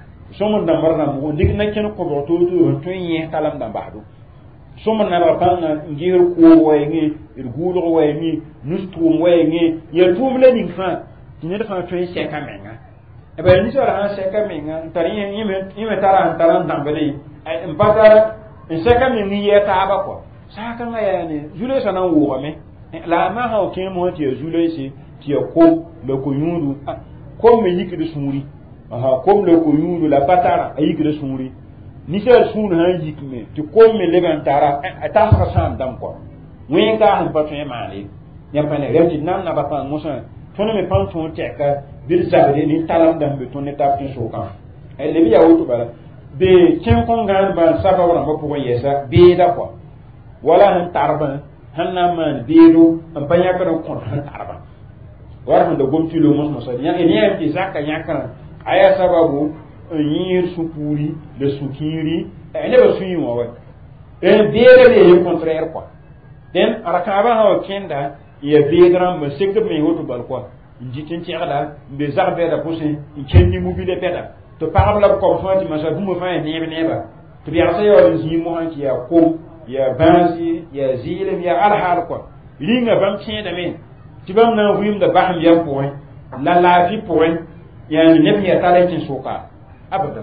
mo dig na ken ko do to yin talam da bahdu sumun na ba pan ngir ko wayengi irgulo wayengi nustum wayengi ya tumle ning fa tinere fa to yin se kamenga e ba ni so ra se kamenga tari yin tara taran dambele e mpata se kamengi ye ta ba ko saka nga ya ne jule sana wo me la ma ha ke mo ti jule si ti ko le ko yundu ko me yiki de sumuri aha ko le ko yundu la patara yiki de sumuri ni se sun ha yiki me ti ko me le ban tara ta sa sam dam ko wen ka han pa te mali ya pa ne reti nan na ba pa musa tono me pan ton te ka bil sabde ni talam dam be ton ta tin so kan e le bi ya wutu bala be ken ko ngal ba saba wala ba ko yesa be da ko wala han tarba han na man bedo an banya ka don kon han tarba war han da gomti lo mos mos ya ni ya ki zakka nyakara aya sababu yir supuri le sukiri ne ba suyi wa wa bere le contraire quoi den arakaba ha kenda ya bedram me sekte me hoto bal quoi njitin ci ala be zarbe da pousse kenni mobile peda to parabla ko fanti ma sa bu mo fa ne ba to bi asa yo zi mo han ki ya ko ya bansi ya zilim ya alhal ko linga bam tien da men tibam na wim da baham ya point la fi point ya ni ne ya tale tin soka abadan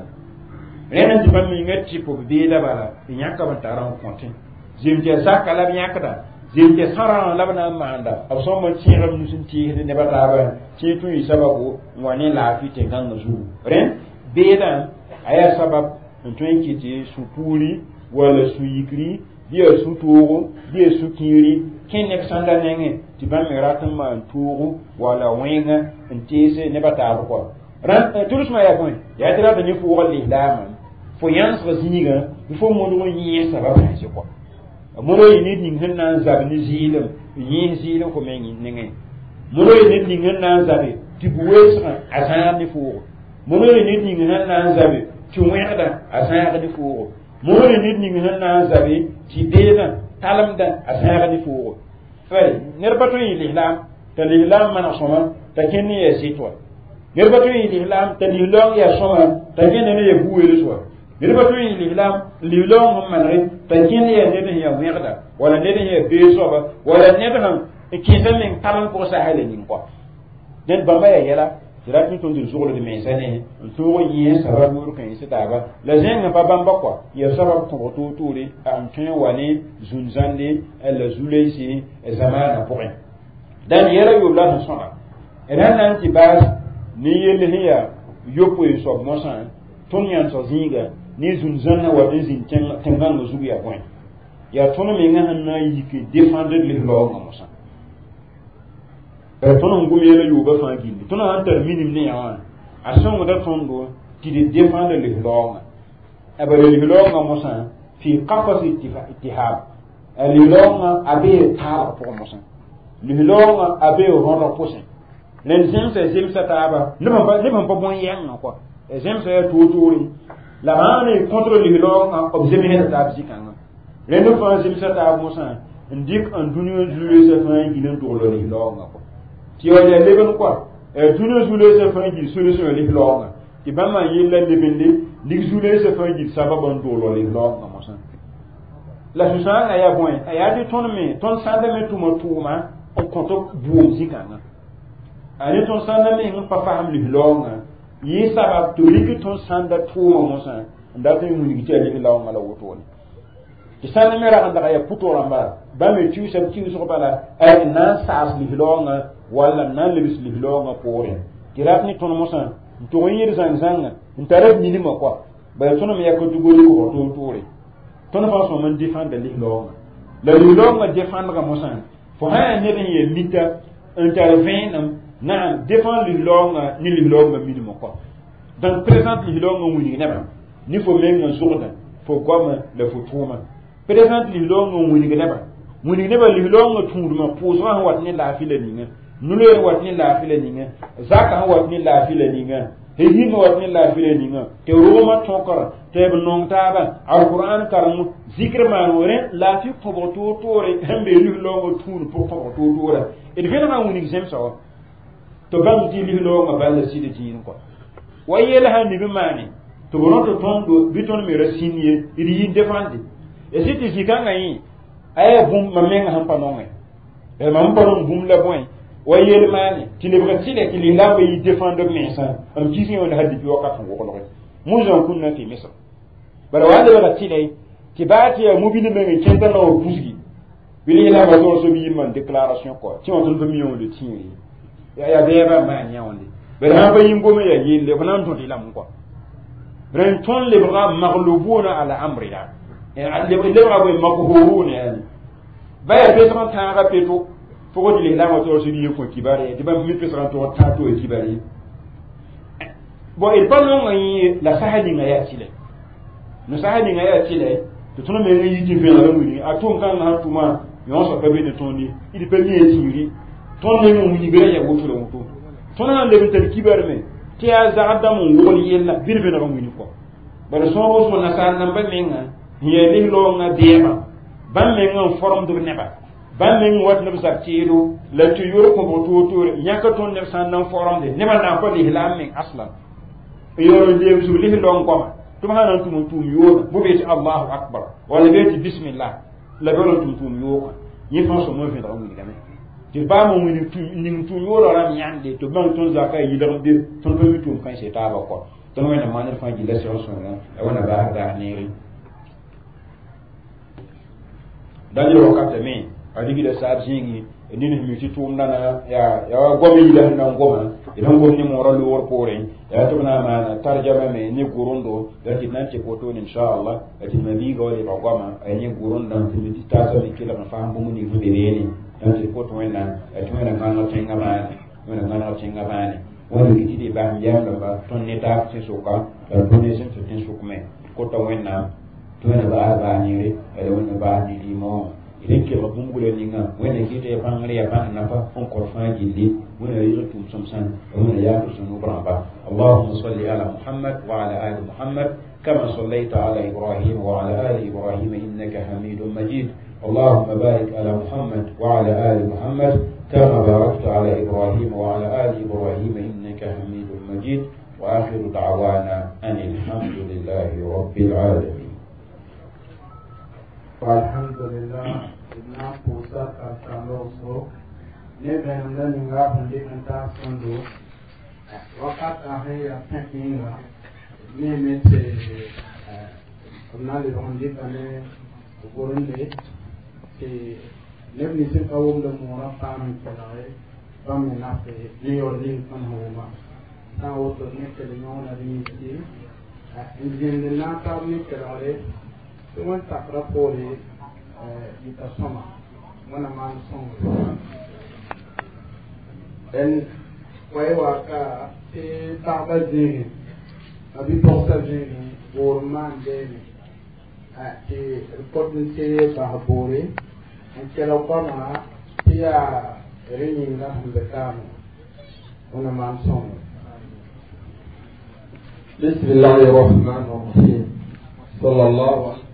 renen tibam mi ngati po be da bala nyaka ban taran kontin zim je zakala nyaka da zim je saran labana manda abso mo tiram nusun ti ne ba ta ba ti tu sababu wani la fi te kan zu ren be da aya sabab to yake supuri wala suyikri dia suturu dia sukiri ken nek sanda nenge ti ban mi ratan ma turu wala wenga ntese ne bata ko ran turus ma ya ko ya tira da ni fu wali dama fo yans raziniga il faut mo do yi sabab ha ci ko mo do yi ni hinna zabni zilim yi zilim ko mengi nenge mo do yi ni hinna zabe ti buwesa asana ni fu mo do yi ni hinna zabe ti wenda asana ni fu mo do yi ni hinna zabe ti dena talam da asara ni fuwo fay nerbato yi l'islam ta l'islam man soma ta kenni ya sitwa nerbato yi l'islam ta l'islam ya soma ta kenni ne ya buwe so nerbato yi l'islam man re ta kenni ya ne ya werda wala ne ya be so ba wala ne ban ki zamin talam ko sa hale ni ko den bamba ya yela dirati ton dir zolo de mesane to yi sababu kan yi ta ba la zenga ba bamba ko ya sababu to turi an tun wani zunzande la zuleisi zamana point dan yela yo la sona eran nan ti bas ni yele hiya yopo yi so mosan ton yan so zinga ni zunzana wa dizin tengan zugu ya point ya tono me ngan na yi ke défendre le law mosan tono ngumi yele yo ba fa gindi tono an terminim ni yawan ason da tondo ti de défendre le law abale le law mosan fi qafas ittihab le law abe ta pour mosan le law abe rono posin len zimsa taba ne ban pa bon yang quoi zimsa tuturi la mane contre le law observer ta bisikan len no fa zimsa taba mosan ndik an dunyo jure se fa nginen to lo le law quoi ti wala leben quoi dunyo jure se fa ngi solution le law ti ba ma yilla lebende lig jure se fa ngi sababan to lo le law mosan la susana ya bon ya de ton sanda me tuma on konto buom zikanga ani ton sanda me ngpa faham li longa yi sabab to ligi ton sanda tuma mosan ndata mu ligi tele longa la wotoni ti sanda me ra anda ya puto ramba ba me tu sam ti so bala ay nan sas li longa wala nan le bis li longa pore ti rafni ton mosan to yir zanga ntarab ni ma quoi ba ton me yakko dugoli ko to tore ton fa so man défendre li longa le longa défendre ga mosan fo ha ne ben ye mita intervenant na défend le longa ni le longa minimum quoi donc présente le longa wuni ne ba ni fo men zourda fo gomme le fo touma présente le longa wuni ne ba wuni ne ba le longa touma pour ça wat ni la file ni nule wat ni la file ni zaka wat ni la file ni hehi mo wat ni la file ni te roma tokora te non taba alquran karamu zikr ma wore la fi foboto tore hembe le longa tour pour foboto tore et de vena wuni exem so to bam ti li longa balla sidi tin ko wayela hani bi mani to bonoto tondo biton mi rasinie idi yin defandi et si tu zikanga yi ay bum mamenga hampa nonga e mam paron bum la boy wayel mani ti le bra sile ki li lambe yi defendre mesa am kisi on haddi bi wakati ko ko mo jon kunna ti mesa bara wale bra sile ki baati ya mobile men kenta no busgi bili la ba so bi man déclaration ko ti on ton million de tini ya beba man ya onde bara ba yin gome ya yille ko nan to di lam ko ren ton le bra maghlubuna ala amrina le bra ba maghuruna yani baya be son tan rapeto foko di le la moto so di ko kibare di ba mi pesan to tato e kibare bo il parlo ngi la sahali nga ya chile no sahali nga ya chile to tono me ngi yiti fe la nguni atun kan ha tuma yon so ka be de toni il pe mi e tiri ton ne mu ni gere ya wotu le wotu ton na le bitel kibare me ti ya za adamu woli yella birbe na nguni ko bara so ro so na san namba menga ye ni lo nga dema ban menga forme de neba ban men wat ne bisa tiro la tu yoro ko boto to nyaka ton ne san nan forum de neba na ko li lam men aslan yoro de su li long ko tum hanan tum yoro bu be ci Allahu akbar wala be ci bismillah la be tum yoro yi fa so mo fe da ngi game ti ba mo ni tum yoro ram yande to ban ton zakai yi da de ton be tum kan se ta ba ko ton wena manal fa ji la so na wana ba da ne dajiro kapte me adigi da sabjingi nini mi ci tum nana ya gomi ila na ngoma idan gomni mo ro lu wor pore ya to na ma tarjama me ni gurundo da ti nan ci foto inshallah da ti nabi go le goma ay ni gurundo ti mi ta so ni kila na fam bu ni fu de ni da ti foto wena da ti wena ngano tenga bani woni ki di ba yam la ba ton ne ta ci suka da ne sen to tin sukme ko to wena to wena ba ni re da wena ba ni limo idan ke mabungule ninga wanda ke ta fangare ya ba na fa on korfa gilli wanda yayi tum samsan wanda ya fi sunu bramba Allahumma salli ala Muhammad wa ala ali Muhammad kama sallaita ala Ibrahim wa ala ali Ibrahim innaka Hamidum Majid Allahumma barik ala Muhammad wa ala ali Muhammad kama barakta ala Ibrahim wa ala ali Ibrahim innaka Hamidum Majid wa akhiru da'wana anil hamdulillahi rabbil alamin. Alhamdulillah, ina kusa katalo so ne benda ninga hundi kanta sondo wakat ahe ya pekinga ne mete kunali hundi kane ukurunde ke ne nisi kawum da mura kami kalae kami nafe liyo lin kan homa na woto ne kele nyona rinisi injinde na kami kalae tuan tak rapori kita sama mana man song dan kau waka si tak berdiri abi posa jini borman jini si report ni si bahbori kalau kau mana dia ringin lah berkamu mana man song Bismillahirrahmanirrahim Sallallahu